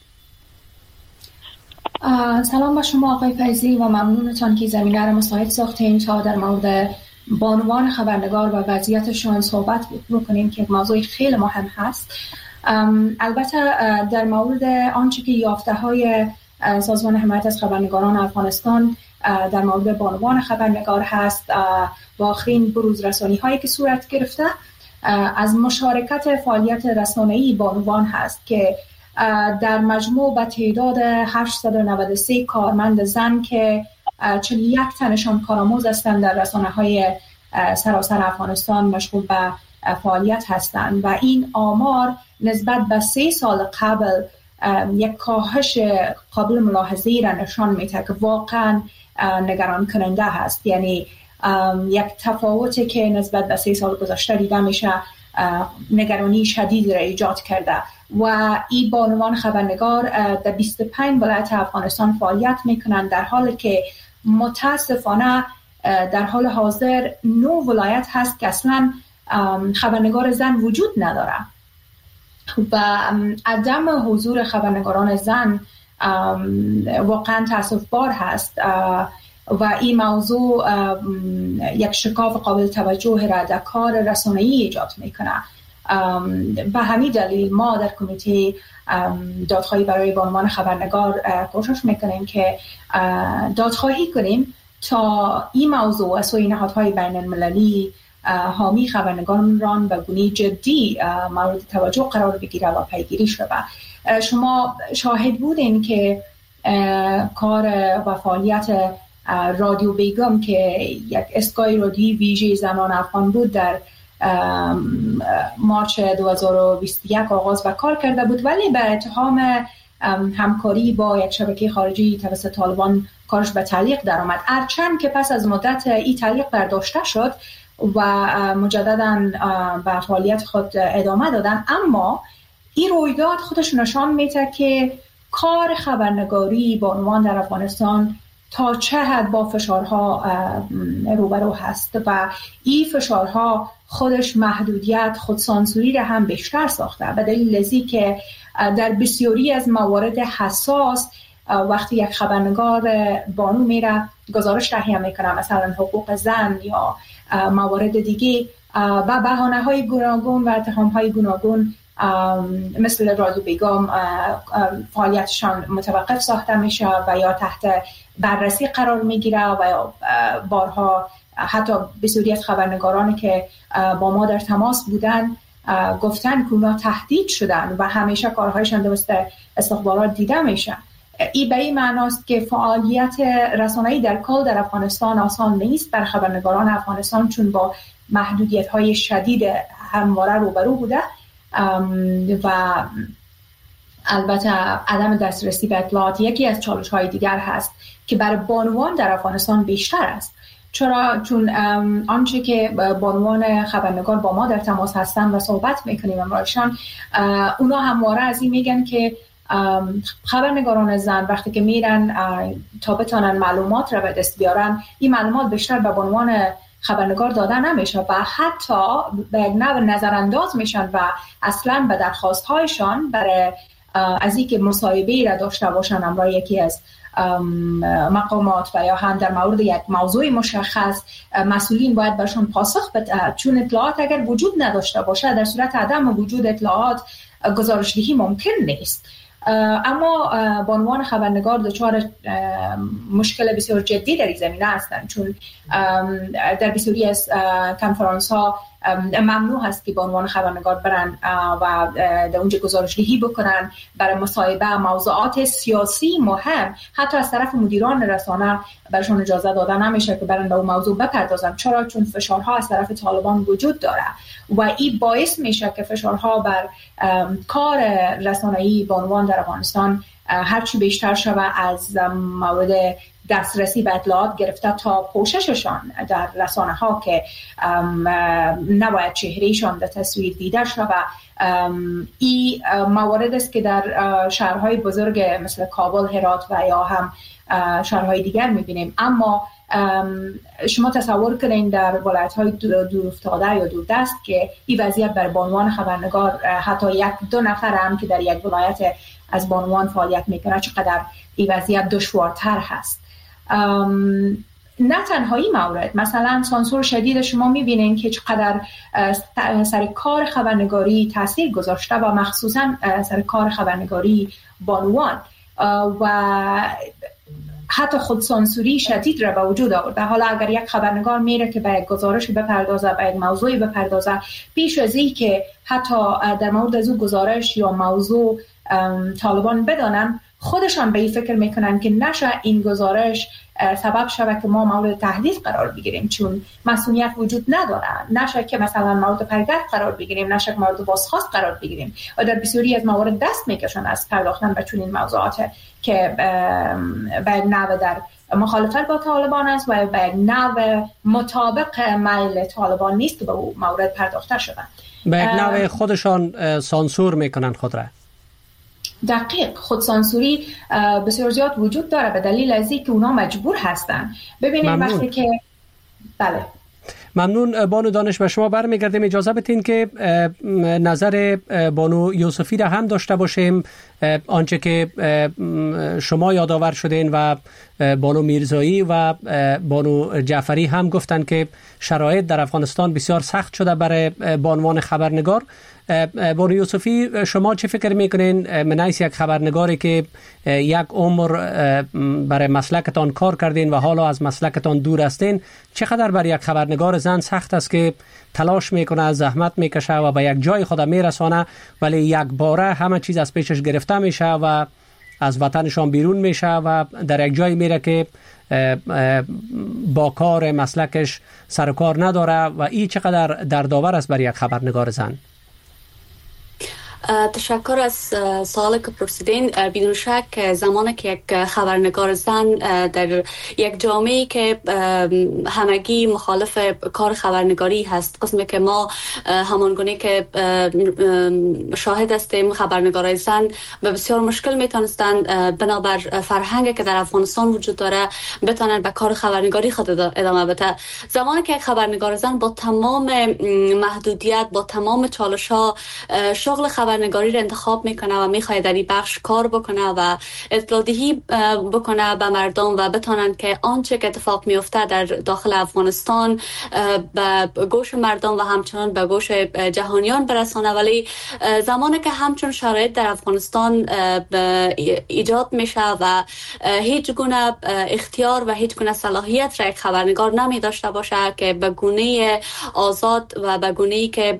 سلام با شما آقای فیضی و ممنونتان که زمینه را مساعد ساختین تا در مورد بانوان خبرنگار و وضعیتشان صحبت بکنیم که موضوع خیلی مهم هست. البته در مورد آنچه که یافته های سازمان حمایت از خبرنگاران افغانستان در مورد بانوان خبرنگار هست و آخرین بروزرسانی هایی که صورت گرفته از مشارکت فعالیت رسانه‌ای بانوان هست که در مجموع به تعداد 893 کارمند زن که 41 تنشان کارآموز هستند در رسانه‌های سراسر افغانستان مشغول به فعالیت هستند و این آمار نسبت به 3 سال قبل یک کاهش قابل ملاحظه‌ای را نشان میده که واقعا نگران کننده هست. یعنی یک تفاوتی که نسبت به 3 سال گذشته دیده میشه نگرانی شدید را ایجاد کرده و این بانوان خبرنگار در 25 ولایت افغانستان فعالیت میکنند، در حالی که متاسفانه در حال حاضر 9 ولایت هست که اصلا خبرنگار زن وجود نداره و عدم حضور خبرنگاران زن واقعا تأسف‌بار هست و این موضوع یک شکاف قابل توجه را در کار رسانه‌ای ایجاد میکنه. به همین دلیل ما در کمیته دادخواهی برای بانوان خبرنگار کوشش میکنیم که دادخواهی کنیم تا این موضوع از سوی نهادهای بین المللی حامی خبرنگاران به گونه جدی مورد توجه قرار بگیره و پیگیری شود. شما شاهد بودین که کار و فعالیت رادیو بیگم که یک اسکای رادیویی ویژه زنان افغان بود در مارچ 2021 آغاز و کار کرده بود، ولی به اتهام همکاری با یک شبکه خارجی توسط طالبان کارش به تعلیق درآمد. هرچند که پس از مدت این تعلیق برداشته شد و مجددا به فعالیت خود ادامه دادن، اما این رویداد خودش نشان میده که کار خبرنگاری با عنوان در افغانستان تا چه حد با فشارها روبرو هست و این فشارها خودش محدودیت خودسانسوری را هم بیشتر ساخته، به دلیل ازی که در بسیاری از موارد حساس وقتی یک خبرنگار بانو میره گزارش تهیه میکنه، مثلا حقوق زن یا موارد دیگه، و بهانه های گوناگون و اتهام های گوناگون مثل رادیو بیگم فعالیتشان متوقف ساخته میشه و یا تحت بررسی قرار میگیره و یا بارها حتی بسیاری از خبرنگارانی که با ما در تماس بودن گفتن که اونا تهدید شدن و همیشه کارهایشان درست استخبارات دیده میشه. این به این معناست که فعالیت رسانه‌ای در کل در افغانستان آسان نیست بر خبرنگاران افغانستان، چون با محدودیت‌های شدید همواره روبرو بوده و البته عدم دسترسی به اطلاعات یکی از چالش‌های دیگر هست که برای بانوان در افغانستان بیشتر است. چرا؟ چون آنچه که بانوان خبرنگار با ما در تماس هستن و صحبت میکنیم امرایشان، اونا همواره از این میگن که خبرنگاران زن وقتی که میرن تا بتونن معلومات را به دست بیارن، این معلومات بیشتر به بانوان خبرنگار داده نمیشه و حتی به یک نوع نظرانداز میشن و اصلا به درخواست هایشان برای از اینکه مصاحبه‌ای را داشته باشن امرای یکی از مقامات و یا هم در مورد یک موضوع مشخص، مسئولین باید برشون پاسخ بده، چون اطلاعات اگر وجود نداشته باشه در صورت عدم وجود اطلاعات گزارش‌دهی ممکن نیست. اما بانوان خبرنگار دچار مشکل بسیار جدی در این زمینه هستند، چون در بسیاری از کنفرانس ها ممنوع هست که بانوان خبرنگار برن و در اونجا گزارش‌دهی بکنن برای مصاحبه موضوعات سیاسی مهم. حتی از طرف مدیران رسانه برشون اجازه داده نمیشه که برن به اون موضوع بپردازن. چرا؟ چون فشارها از طرف طالبان وجود داره و این باعث میشه که فشارها بر کار رسانه‌ای بانوان در افغانستان هرچی بیشتر شود، از مورد دسترسی به اطلاعات گرفته تا پوشششان در رسانه ها که نباید چهرهشان در تصویر دیده شود. این موارد است که در شهرهای بزرگ مثل کابل، هرات و یا هم شهرهای دیگر میبینیم. اما شما تصور کنین در ولایت‌های دورافتاده یا دوردست که این وضعیت بر بانوان خبرنگار، حتی یک دو نفر هم که در یک ولایت از بانوان فعالیت میکنه، چقدر این وضعیت دشوارتر هست. نه تنها این مورد، مثلا سانسور شدید شما میبینین که چقدر سر کار خبرنگاری تاثیر گذاشته و مخصوصا سر کار خبرنگاری بانوان و حتی خود سانسوری شدید را به وجود آورده. حالا اگر یک خبرنگار میره که به یک گزارش بپردازه، به یک موضوعی بپردازه، پیش از این که حتی در مورد از او گزارش یا موضوع طالبان بدانن، خودشان به این فکر میکنن که نشه این گزارش سبب شود که ما مورد تهدید قرار بگیریم، چون مسئولیت وجود نداره. نشه که مثلا مورد پرگرد قرار بگیریم، نشه که مورد بازخواست قرار بگیریم و در بسیاری از موارد دست میکشن از پرداختن به چنین موضوعات که به نوع در مخالفت با طالبان است و به نوع مطابق میل طالبان نیست که به اون مورد پرداخته شدن. به یک نوع خودشان سانسور میکنن خود را. دقیق، خودسانسوری بسیار زیاد وجود داره به دلیل از اینکه اونا مجبور هستن. ببینید وقتی که بله. ممنون بانو دانش. به شما برمیگردیم. اجازه بدین که نظر بانو یوسفی را هم داشته باشیم. آنچه که شما یادآور شدین و بانو میرزایی و بانو جعفری هم گفتن که شرایط در افغانستان بسیار سخت شده برای بانوان خبرنگار. بانو یوسفی، شما چه فکر میکنین من حیث یک خبرنگاری که یک عمر برای مسلکتان کار کردین و حالا از مسلکتان دور هستین، چقدر برای یک خبرنگار زن سخت است که تلاش میکنه، زحمت میکشه و به یک جای خود میرسانه، ولی یک باره همه چیز از پیشش گرفته میشه و از وطنشان بیرون میشه و در یک جای میره که با کار مسلکش سر و کار نداره و این چقدر دردآور است برای یک خبرنگار زن؟ تشکر از سوال که پرسیدین. بدون شک زمانی که یک خبرنگار زن در یک جامعه‌ای که همگی مخالف کار خبرنگاری هست، قسمی که ما همانگونه که شاهد هستیم خبرنگارای زن به بسیار مشکل میتونستند بنابر فرهنگی که در افغانستان وجود داره بتونن به کار خبرنگاری خود ادامه بده. زمانی که یک خبرنگار زن با تمام محدودیت، با تمام چالش‌ها شغل خبرنگاری را انتخاب میکنه و میخواد در این بخش کار بکنه و اطلاع دهی بکنه به مردم و بتونن که آنچه که اتفاق میفته در داخل افغانستان به گوش مردم و همچنان به گوش جهانیان برسانه. ولی زمانی که همچون شرایط در افغانستان ایجاد میشه و هیچ گونه اختیار و هیچ گونه صلاحیت را یک خبرنگار نمی داشته باشه که به گونه آزاد و به گونه‌ای که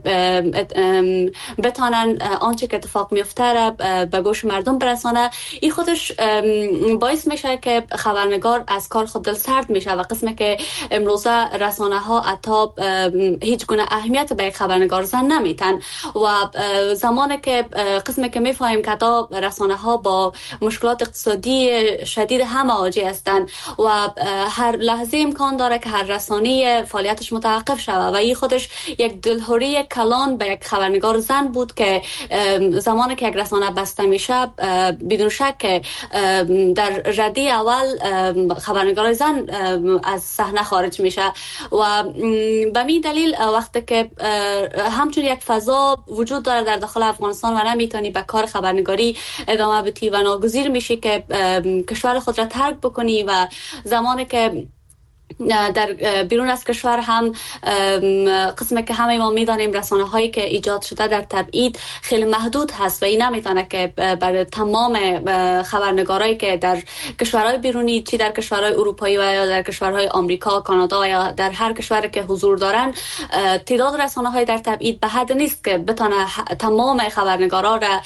بتونن آنچه که اتفاق میفته را به گوش مردم برسانه، این خودش باعث میشه که خبرنگار از کار خود دلسرد میشه و قسمی که امروزه رسانه ها حتی هیچ گونه اهمیت به یک خبرنگار زن نمیتن و زمانی که قسمی که میفهمیم که تا رسانه ها با مشکلات اقتصادی شدید هم مواجه هستند و هر لحظه امکان داره که هر رسانه فعالیتش متوقف شود و این خودش یک دلهوری کلان به یک خبرنگار زن بود که زمانی که یک رسانه بسته میشه بدون شک در رده اول خبرنگار زن از صحنه خارج میشه و به می دلیل وقتی که همچون یک فضا وجود داره در داخل افغانستان و نمیتونی به کار خبرنگاری ادامه بدی و ناگزیر میشی که کشور خود را ترک بکنی و زمانی که در بیرون از کشور هم قسمی که همه ما میدانیم رسانه هایی که ایجاد شده در تبعید خیلی محدود هست و این نمیتونه که برای تمام خبرنگارایی که در کشورهای بیرونی، چی در کشورهای اروپایی و یا در کشورهای آمریکا، کانادا یا در هر کشوری که حضور دارن، تعداد رسانه های در تبعید به حد نیست که بتونه تمام خبرنگارا را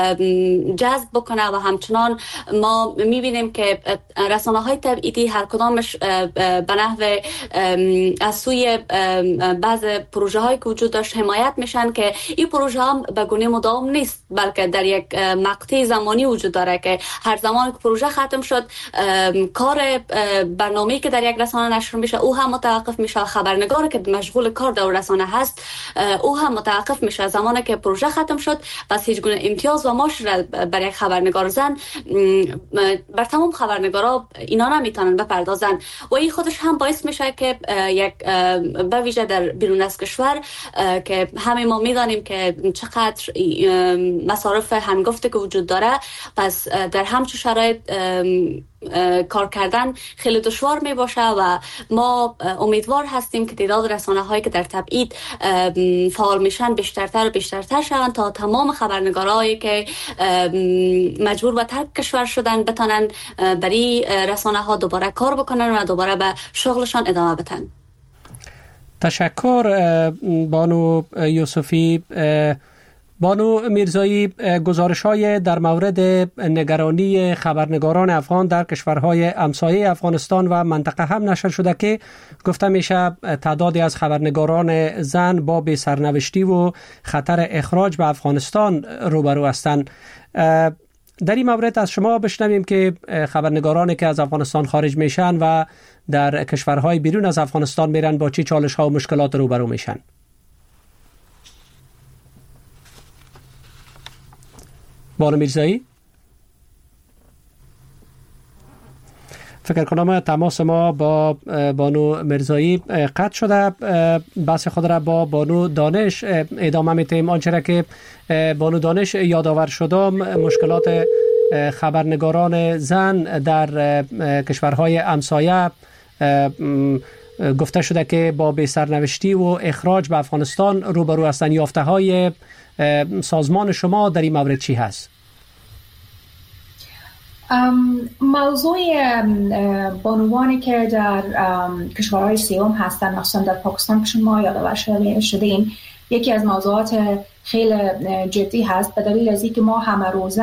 جذب بکنه و همچنان ما میبینیم که رسانه های تبعیدی هر کدامش به نحو از سوی بعض پروژه هایی که وجود داشت حمایت میشن که این پروژه هم به گونه مداوم نیست، بلکه در یک مقطع زمانی وجود داره که هر زمان که پروژه ختم شد کار برنامه‌ای که در یک رسانه نشر میشه او هم متوقف میشه، خبرنگاری که مشغول کار در رسانه هست او هم متوقف میشه. زمانی که پروژه ختم شد بس هیچ گونه امتیاز و معاش برای یک خبرنگار زن بر تمام خبرنگارا اینا نمیتونن بپردازن و این خودش هم باعث میشه که یک به ویژه در بیرون از کشور که همه ما میدانیم که چقدر مصارف هنگفته که وجود داره، پس در همچون شرایط کار کردن خیلی دشوار می باشه و ما امیدوار هستیم که تعداد رسانه هایی که در تبعید فعال میشن بیشترتر و بیشترتر شوند تا تمام خبرنگارایی که مجبور به ترک کشور شدن بتونن برای رسانه ها دوباره کار بکنن و دوباره به شغلشان ادامه بدن. تشکر بانو یوسفی. بانو میرزایی، گزارش‌های در مورد نگرانی خبرنگاران افغان در کشورهای همسایه افغانستان و منطقه هم نشر شده که گفته میشه تعدادی از خبرنگاران زن با بی‌سرنوشتی و خطر اخراج به افغانستان روبرو هستند. در این مورد از شما بشنویم که خبرنگارانی که از افغانستان خارج میشن و در کشورهای بیرون از افغانستان میرن با چه چالش‌ها و مشکلات روبرو میشن. بانو میرزایی، فکر کنم تماس ما با بانو میرزایی قطع شده. بحث خود را با بانو دانش ادامه میتیم. آنچه را که بانو دانش یادآور شدم مشکلات خبرنگاران زن در کشورهای همسایه گفته شده که با بسرنوشتی و اخراج به افغانستان روبرو هستند. یافته‌های سازمان شما در این مورد چی هست؟ موضوع بانوانی که در کشورهای سوم هستند، مثلا در پاکستان که شما یادآور شدین، یکی از موضوعات خیلی جدی هست، به دلیل از اینکه ما همه روزه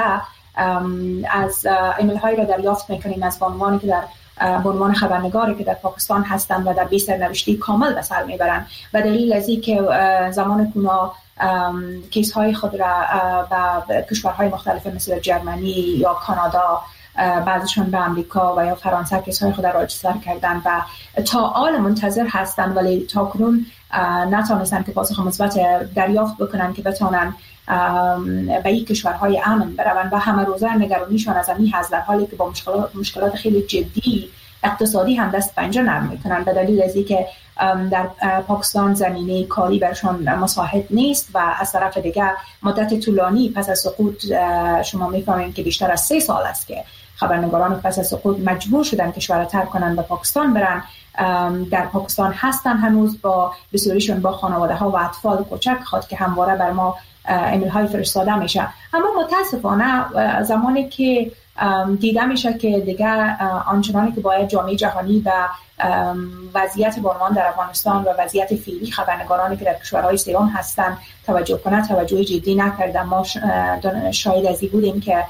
از ایمیل هایی را دریافت میکنیم از بانوانی که در بانوان خبرنگاری که در پاکستان هستند و در بی سرنوشتی کامل به سر میبرند، به دلیل از اینکه زمان کونا کیس های خود را به کشورهای مختلف مثل جرمنی یا کانادا، بعضشون به امریکا و یا فرانسه کیس های خود را راجستر کردن و تا حال منتظر هستن، ولی تا کنون نتونستن که پاسخ مثبت دریافت بکنن که بتونن به این کشورهای امن بروند و همه روزه نگرانیشان از این هست، در حالی که با مشکلات خیلی جدی اقتصادی هم دست پنجه نرم میکنن، به دلیل از اینکه در پاکستان زمینه کاری برشون مساعد نیست و از طرف دیگه مدت طولانی پس از سقوط شما میفهمید که بیشتر از 3 سال است که خبرنگاران پس از سقوط مجبور شدن کشور را ترک کنن و پاکستان برن. در پاکستان هستن هنوز با بسیاریشون با خانواده ها و اطفال کوچک خود که همواره بر ما ایمیل های فرستاده میشه. اما متاسفانه زمانی که دیده میشه که دیگه آنچنانی که باید جامعه جهانی و وضعیت بانوان در افغانستان و وضعیت فعلی خبرنگارانی که در کشورهای سوم هستن توجه کنه، توجه جدی نکردن. ما شاهد از این بودیم که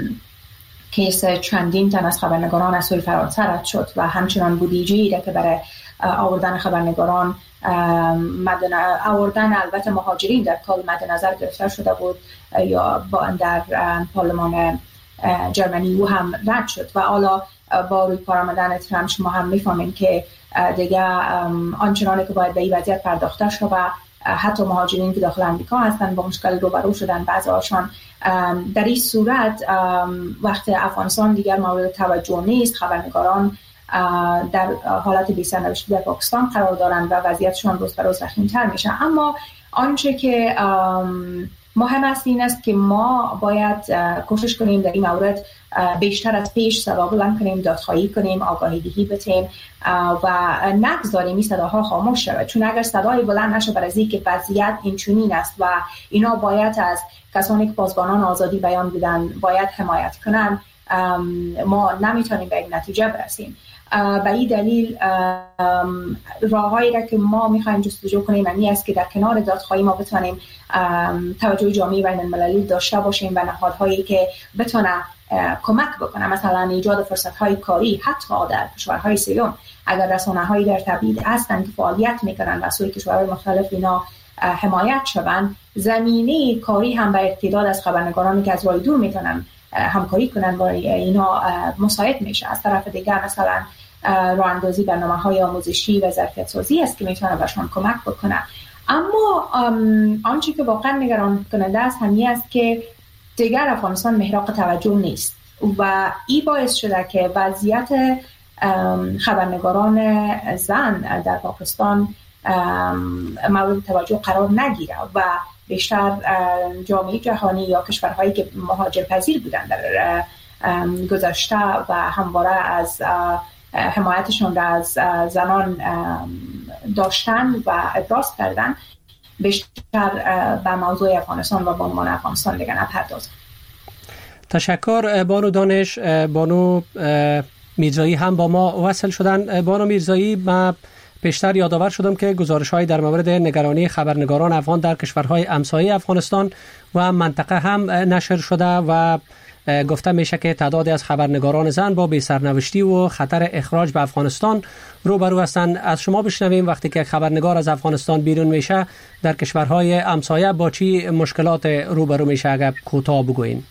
کیس چندین تن از خبرنگاران از سوی فرانسه رد شد و همچنان بودجه‌ای که برای آوردن خبرنگاران آوردن البته مهاجرین در کل مد نظر گرفته شده بود یا در پارلمان جرمنی او هم رد شد و حالا با روی کار آمدن ترامپ شما هم میفهمین که دیگه آنچنانی که باید به این وضعیت پرداخته شد و حتی مهاجرین که داخل امریکا هستن با مشکل روبرو شدن. بعضی‌هاشون در این صورت وقت افغانستان دیگر مورد توجه نیست، خبرنگاران در حالت بی‌سرنوشتی در پاکستان قرار دارند و وضعیتشون روز به روز وخیم‌تر میشه. اما آنچه که مهم است این است که ما باید کوشش کنیم در این مورد بیشتر از پیش صدا بلند کنیم، دادخواهی کنیم، آگاهی دهی بدیم و نگذاریم این صداها خاموش شود، چون اگر صدای بلند نشه بر از اینکه وضعیت اینچنین است و اینا باید از کسانی که پاسبانان آزادی بیان بودن باید حمایت کنن، ما نمیتونیم به این نتیجه برسیم. به این دلیل راههایی را که ما میخوایم جستجو کنیم این است که در کنار دادخواهی ما بتونیم توجه جامعه بین المللی داشته باشیم و نهادهایی که بتونه کمک بکنه، مثلا ایجاد فرصت‌های کاری حتی در کشورهای سوم. اگر رسانه‌هایی در تبعید هستند که فعالیت میکنن و سوی کشورهای مختلف اینا حمایت شوند، زمینه کاری هم به تعداد از خبرنگارانی که از راه دور میتونن همکاری کنن با اینا مساعد میشه. از طرف دیگر مثلا راه اندازی برنامه‌های آموزشی و ظرفیت سازی است که میتونه بهشون کمک بکنه. اما آنچه که واقعا نگران کننده است همین است که دیگر افغانستان محراق توجه نیست و این باعث شده که وضعیت خبرنگاران زن در پاکستان مورد توجه قرار نگیره و بیشتر جامعه جهانی یا کشورهایی که مهاجرپذیر بودن در گذشته و همواره از حمایتشون را از زنان داشتن و ابراز کردن، بیشتر به موضوع افغانستان و بانوان افغانستان دیگه نپردازن. تشکر بانو دانش. بانو میرزایی هم با ما وصل شدن. بانو میرزایی، ما پیشتر یادآور شدم که گزارش‌های در مورد نگرانی خبرنگاران افغان در کشورهای همسایه افغانستان و منطقه هم نشر شده و گفته میشه که تعدادی از خبرنگاران زن با بی‌سرنوشتی و خطر اخراج به افغانستان روبرو هستند. از شما بشنویم وقتی که خبرنگار از افغانستان بیرون میشه در کشورهای همسایه با چی مشکلات روبرو میشه، اگر کوتاه بگوین.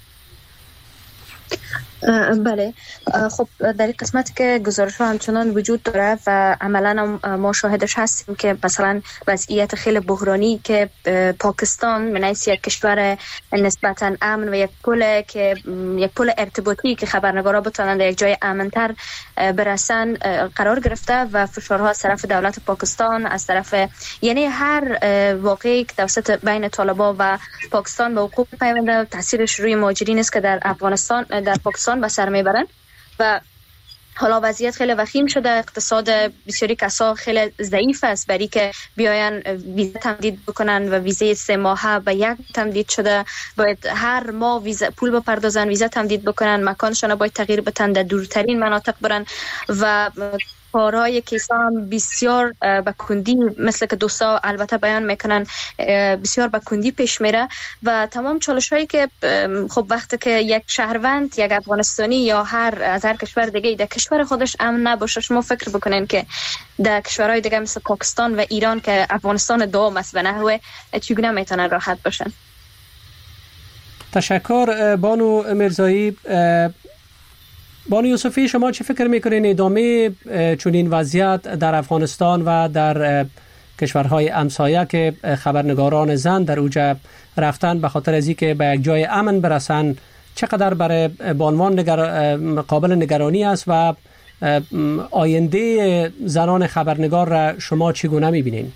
بله، خب در این قسمت که گزارش ها همچنان وجود داره و عملا ما شاهدش هستیم که مثلا وضعیت خیلی بحرانی که پاکستان منیس یک کشور نسبتا امن و یک پل ارتباطی که خبرنگارا بتونن در یک جای امن‌تر برسن قرار گرفته و فشارها از طرف دولت پاکستان، از طرف یعنی هر واقعی که توسط بین طالبان و پاکستان به حقوق پیونده تاثیرش روی مهاجرین است که در افغانستان در پاکستان به سر میبرن و حالا وضعیت خیلی وخیم شده، اقتصاد بسیاری کسا خیلی ضعیف است برای که بیاین ویزا تمدید بکنن و ویزه 3 ماهه به 1 تمدید شده. باید هر ماه ویزا پول بپردازن، ویزا تمدید بکنن، مکانشان باید تغییر بدن، در دورترین مناطق برن و کارهای کیسان بسیار به کندی، مثل که دوستا البته بیان میکنن، بسیار به کندی پیش میره و تمام چالش هایی که خب وقتی که یک شهروند، یک افغانستانی یا از هر کشور دیگه در کشور خودش امن نباشه، شما فکر بکنین که در کشورهای دیگه مثل پاکستان و ایران که افغانستان دوم است به نحوه چگونه میتونن راحت باشن. تشکر بانو میرزایی. بانو یوسفی، شما چه فکر میکنین ادامه چنین وضعیت در افغانستان و در کشورهای همسایه که خبرنگاران زن در اوجا رفتن به خاطر از اینکه به یک جای امن برسن، چقدر برای بانوان قابل نگرانی است و آینده زنان خبرنگار را شما چگونه میبینین؟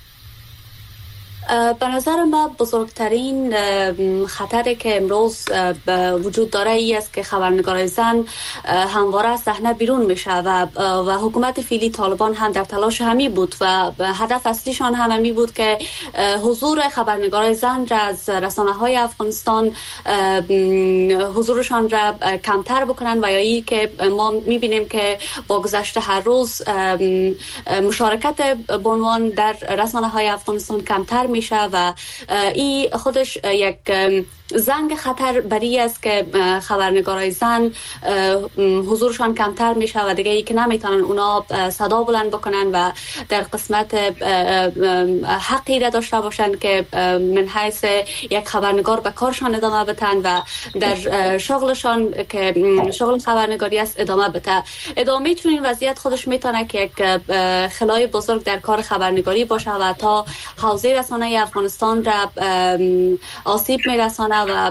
به نظر ما بزرگترین خطری که امروز وجود داره ای است که خبرنگار زن همواره از صحنه بیرون میشه و حکومت فعلی طالبان هم در تلاش همی بود و هدف اصلیشان هم همی بود که حضور خبرنگار زن را از رسانه‌های افغانستان حضورشان را کمتر بکنن و یا ای که ما میبینیم که با گذشت هر روز مشارکت بانوان در رسانه‌های افغانستان کمتر میشه و این خودش یک زنگ خطر بری است که خبرنگارای زن حضورشان کمتر میشه و دیگه ای که نمیتونن اونا صدا بلند بکنن و در قسمت حقی را داشته باشن که من حیث یک خبرنگار به کارشان ادامه بدن و در شغلشان که شغل خبرنگاری است ادامه بده. ادامه چون این وضعیت خودش میتونه که یک خلای بزرگ در کار خبرنگاری باشه و تا حوزه رسانه افغانستان را آسیب میرسانه و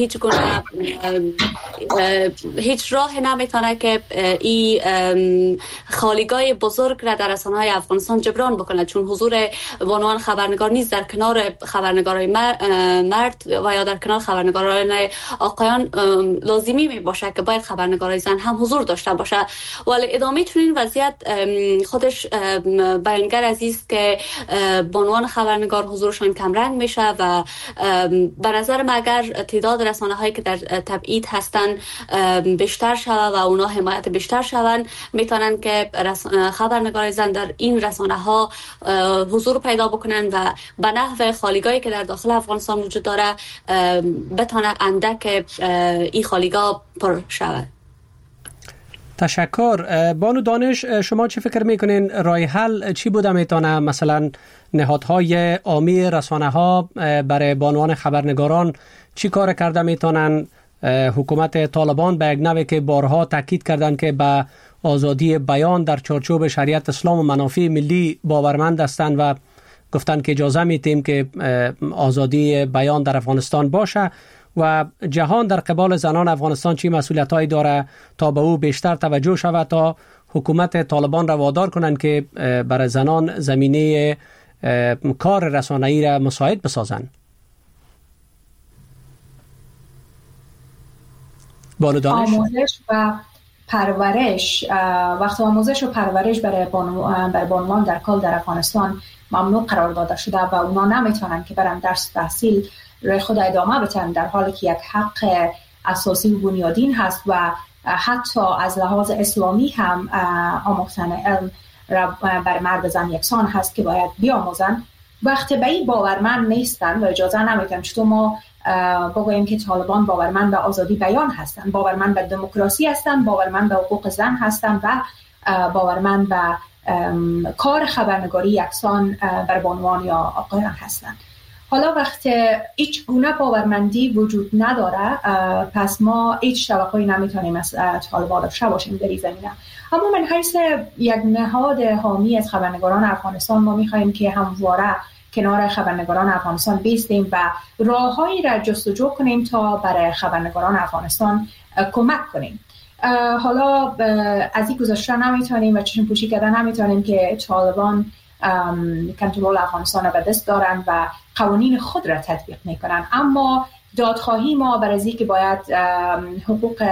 هیچ راه نمیتونه که این خالیگاه بزرگ را در رسانه‌های افغانستان جبران بکنه، چون حضور بانوان خبرنگار نیز در کنار خبرنگارای مرد و یا در کنار خبرنگاران آقایان لازمی می باشه که باید خبرنگارای زن هم حضور داشته باشه. ولی ادامه چون این وضعیت خودش بیانگر است که بانوان خبرنگار حضورشان کمرنگ میشه و به نظر من اگر تعداد رسانه هایی که در تبعید هستن بیشتر شود و اونا حمایت بیشتر شون، میتونن که خبرنگار زن در این رسانه ها حضور پیدا بکنن و به نحو خالیگاهی که در داخل افغانستان وجود داره بتونه اندک این خالیگاه پر شود. تشکر. بانو دانش، شما چه فکر میکنین راه حل چی بوده میتونه؟ مثلا نهادهای عامی رسانه ها برای بانوان خبرنگاران چی کار کرده میتونن؟ حکومت طالبان به یک نوعی که بارها تاکید کردن که به آزادی بیان در چارچوب شریعت اسلام و منافع ملی باورمند هستند و گفتن که اجازه میتیم که آزادی بیان در افغانستان باشه و جهان در قبال زنان افغانستان چی مسئولیت‌هایی داره تا به او بیشتر توجه شود تا حکومت طالبان را وادار کنند که برای زنان زمینه کار رسانه‌ای را مساعد بسازند. آموزش و پرورش، وقتی آموزش و پرورش برای بانوان در کل در افغانستان ممنوع قرار داده شده و اونا نمیتونن که برن درس تحصیل روی خود ادامه بدن، در حالی که یک حق اساسی و بنیادین هست و حتی از لحاظ اسلامی هم آموختن علم بر مرد زن یکسان هست که باید بیاموزن. وقتی به این باورمند نیستن و اجازه نمیدن، چطور ما بگوییم که طالبان باورمند به آزادی بیان هستن، باورمند به دموکراسی هستن، باورمند به حقوق زن هستن و باورمند به کار خبرنگاری یکسان بر بانوان یا آقایان هستن. حالا وقتی هیچ گونه باورمندی وجود نداره، پس ما هیچ توقعی نمیتونیم از طالبان داشته باشیم در این زمینه. اما من حیث یک نهاد حامی از خبرنگاران افغانستان ما میخواهیم که همواره کنار خبرنگاران افغانستان بیستیم و راههایی را جستجو کنیم تا برای خبرنگاران افغانستان کمک کنیم. حالا از این گذشته نمیتونیم و چشم پوشی کردن نمیتونیم که طالبان کنترل افغانستان را به دست دارن و قوانین خود را تطبیق میکنن، اما دادخواهی ما برای اینکه باید حقوق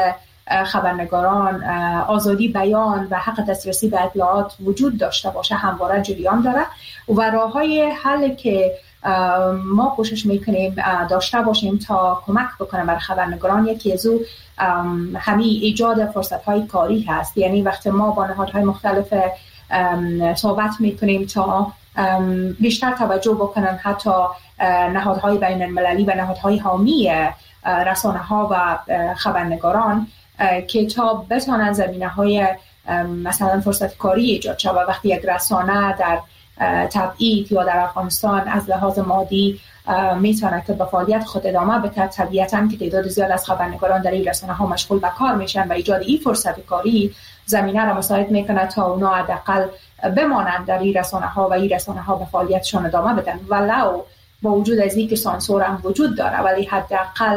خبرنگاران آزادی بیان و حق دسترسی به اطلاعات وجود داشته باشه همواره جریان داره و راههای حل که ما کوشش میکنیم داشته باشیم تا کمک بکنه برای خبرنگاران، یکی از او همین ایجاد فرصت‌های کاری هست. یعنی وقتی ما با نهادهای مختلف صحبت میکنیم تا بیشتر توجه بکنن حتی نهادهای بین المللی و نهادهای حامی رسانه ها و خبرنگاران که تا بتونن زمینه های مثلا فرصت کاری ایجاد شد و وقتی یک رسانه در تبعید یا در افغانستان از لحاظ مادی میتونه که به فعالیت خود ادامه بده، طبیعتاً که تعداد زیاد از خبرنگاران در این رسانه ها مشغول به کار میشن و ایجاد این فرصت کاری زمینه را مساعد میکنه تا اونا حداقل بمانند در این رسانه ها و این رسانه ها به فعالیتشان ادامه بدن، ولو با وجود از اینکه سانسور هم وجود داره ولی حداقل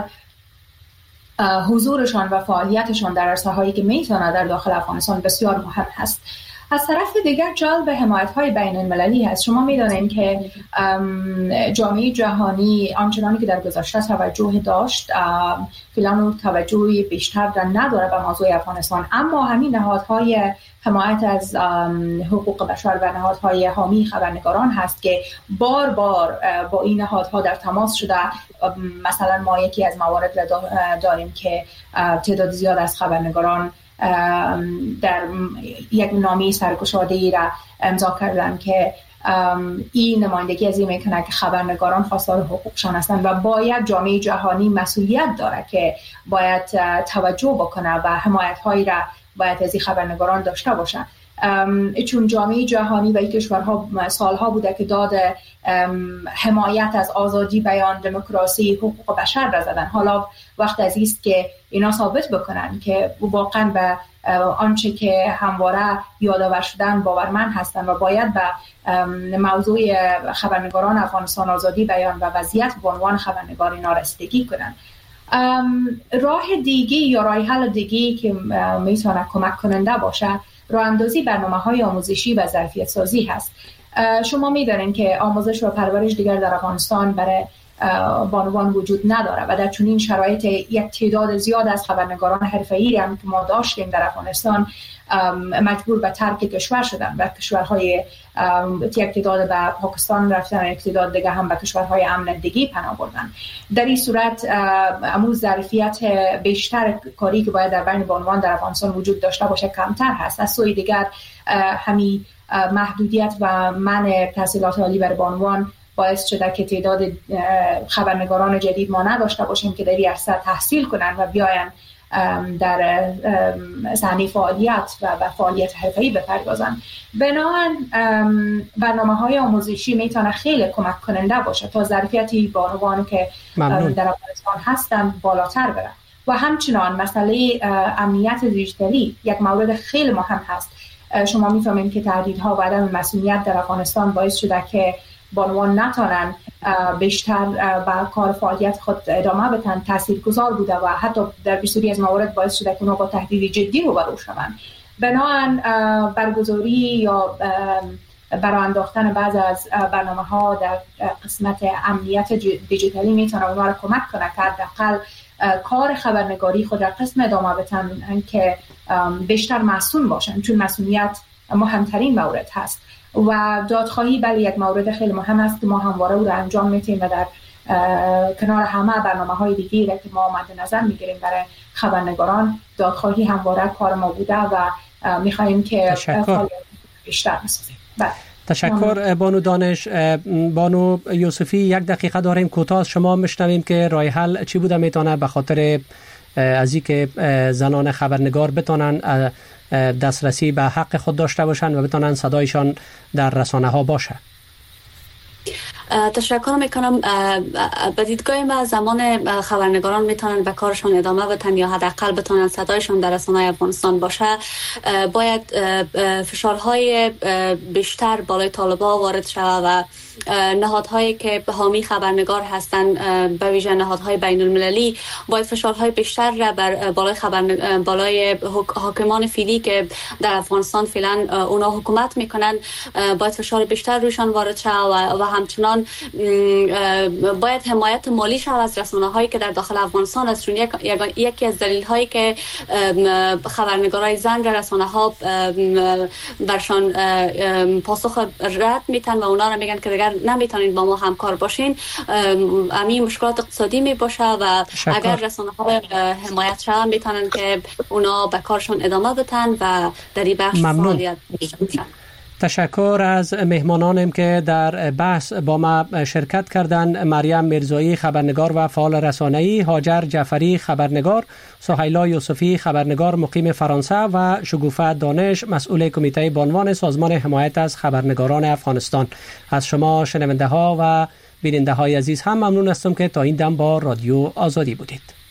حضورشان و فعالیتشان در عرصه‌هایی که میتونه در داخل افغانستان بسیار مهم هست. از طرف دیگر جلب حمایت‌های بین المللی هست. شما می‌دانید که جامعه جهانی آنچنانی که در گذشته توجه داشت فعلا توجهی بیشتر نداره به موضوع افغانستان، اما همین نهادهای حمایت از حقوق بشر و نهادهای حامی خبرنگاران هست که بار بار با این نهادها در تماس شده. مثلا ما یکی از موارد داریم که تعداد زیاد از خبرنگاران در یک نامه سرگشاده‌ای را امضا کردن که این نمایندگی از این میکنه که خبرنگاران خواستار حقوقشان هستند و باید جامعه جهانی مسئولیت داره که باید توجه بکنه و حمایت‌هایی را باید از این خبرنگاران داشته باشن، چون جامعه جهانی و این کشورها سالها بوده که داد حمایت از آزادی بیان، دموکراسی، حقوق بشر را زدن. حالا وقت از است که اینا ثابت بکنن که واقعا به آنچه که همواره یادآور شدن باورمند هستند و باید به موضوع خبرنگاران افغانستان آزادی بیان و وضعیت به عنوان خبرنگار اینا رسیدگی کنن. راه دیگه یا راه حل دیگه که میتونه کمک کننده باشه راه اندازی برنامه‌های آموزشی و ظرفیت سازی هست. شما می‌دانید که آموزش و پرورش دیگر در افغانستان برای بانوان وجود نداره و در چنین شرایط یک تعداد زیاد از خبرنگاران حرفه‌ای هم که ما داشتیم در افغانستان مجبور به ترک کشور شدن و کشورهای یک تعداد به پاکستان رفتن، یک تعداد دیگه هم به کشورهای امن دیگه پناه بردن. در این صورت امروز ظرفیت بیشتر کاری که باید در بین بانوان در افغانستان وجود داشته باشه کمتر هست. از سوی دیگر همین محدودیت و منع تحصیلات عالی برای بانوان باعث شده که تعداد خبرنگاران جدید ما نداشته باشیم که در این عرصه تحصیل کنن و بیاین در صحنه فعالیت و به فعالیت حرفه‌ای بپردازن. بنابراین برنامه‌های آموزشی میتونه خیلی کمک کننده باشه تا ظرفیت بانوان که در افغانستان هستند بالاتر بره. و همچنان مسئله امنیت دیجیتالی یک مورد خیلی مهم هست. شما میفهمید که تهدیدها و عدم مسئولیت در افغانستان باعث شده که بانوان نتونن بیشتر با کار فعالیت خود ادامه بدن، تاثیرگذار بوده و حتی در بسیاری از موارد باعث شده که اونا با تهدید جدی روبرو شوند. بنابراین برگزاری یا برای انداختن بعض از برنامه‌ها در قسمت امنیت دیجیتالی میتونه اونها را کمک کنه که حداقل کار خبرنگاری خود را قسم ادامه بدن که بیشتر مسئول باشن، چون مسئولیت مهمترین مورد هست. و دادخواهی بله یک مورد خیلی مهم است که ما همواره او را انجام میتیم و در کنار همه برنامه‌های دیگری که ما مد نظر میگیریم برای خبرنگاران، دادخواهی همواره کار ما بوده و میخواهیم که فعالیت بیشتر بسازیم. تشکر بانو دانش. بانو یوسفی 1 دقیقه داریم کوتاه شما میشنویم که راه حل چی بوده میتونه به خاطر از اینکه زنان خبرنگار بتونن دسترسی به حق خود داشته باشن و بتونن صدایشان در رسانه ها باشه. تشکر میکنم. به دیدگاه ما زمان خبرنگاران میتونن به کارشان ادامه بدن یا حداقل بتونن صدایشان در رسانه افغانستان باشه، باید فشارهای بیشتر بالای طالبان وارد شود و نهادهایی که حامی خبرنگار هستند به ویژه نهادهای بین المللی باید فشارهای بیشتر را بر بالای حاکمان فعلی که در افغانستان فعلا اونا حکومت میکنن باید فشار بیشتر روشان وارد شود و همچنان افغانستان باید حمایت مالی شود از رسانه‌هایی که در داخل افغانستان است، چون یکی از دلایلی که خبرنگارای زن در رسانه‌ها برشان پاسخ رد میتن و اونا رو میگن که دیگر نمیتونین با ما همکار باشین، همین مشکلات اقتصادی می باشه و اگر رسانه‌ها حمایت شدن میتونن که اونا به کارشون ادامه بدن و در این بخش فعالیت بکنن. تشکر از مهمانانم که در بحث با ما شرکت کردند. مریم میرزایی خبرنگار و فعال رسانه‌ای، هاجر جعفری خبرنگار، سهیلا یوسفی خبرنگار مقیم فرانسه و شگوفه دانش مسئول کمیته بانوان سازمان حمایت از خبرنگاران افغانستان. از شما شنونده ها و بیننده های عزیز هم ممنون هستم که تا این دم با رادیو آزادی بودید.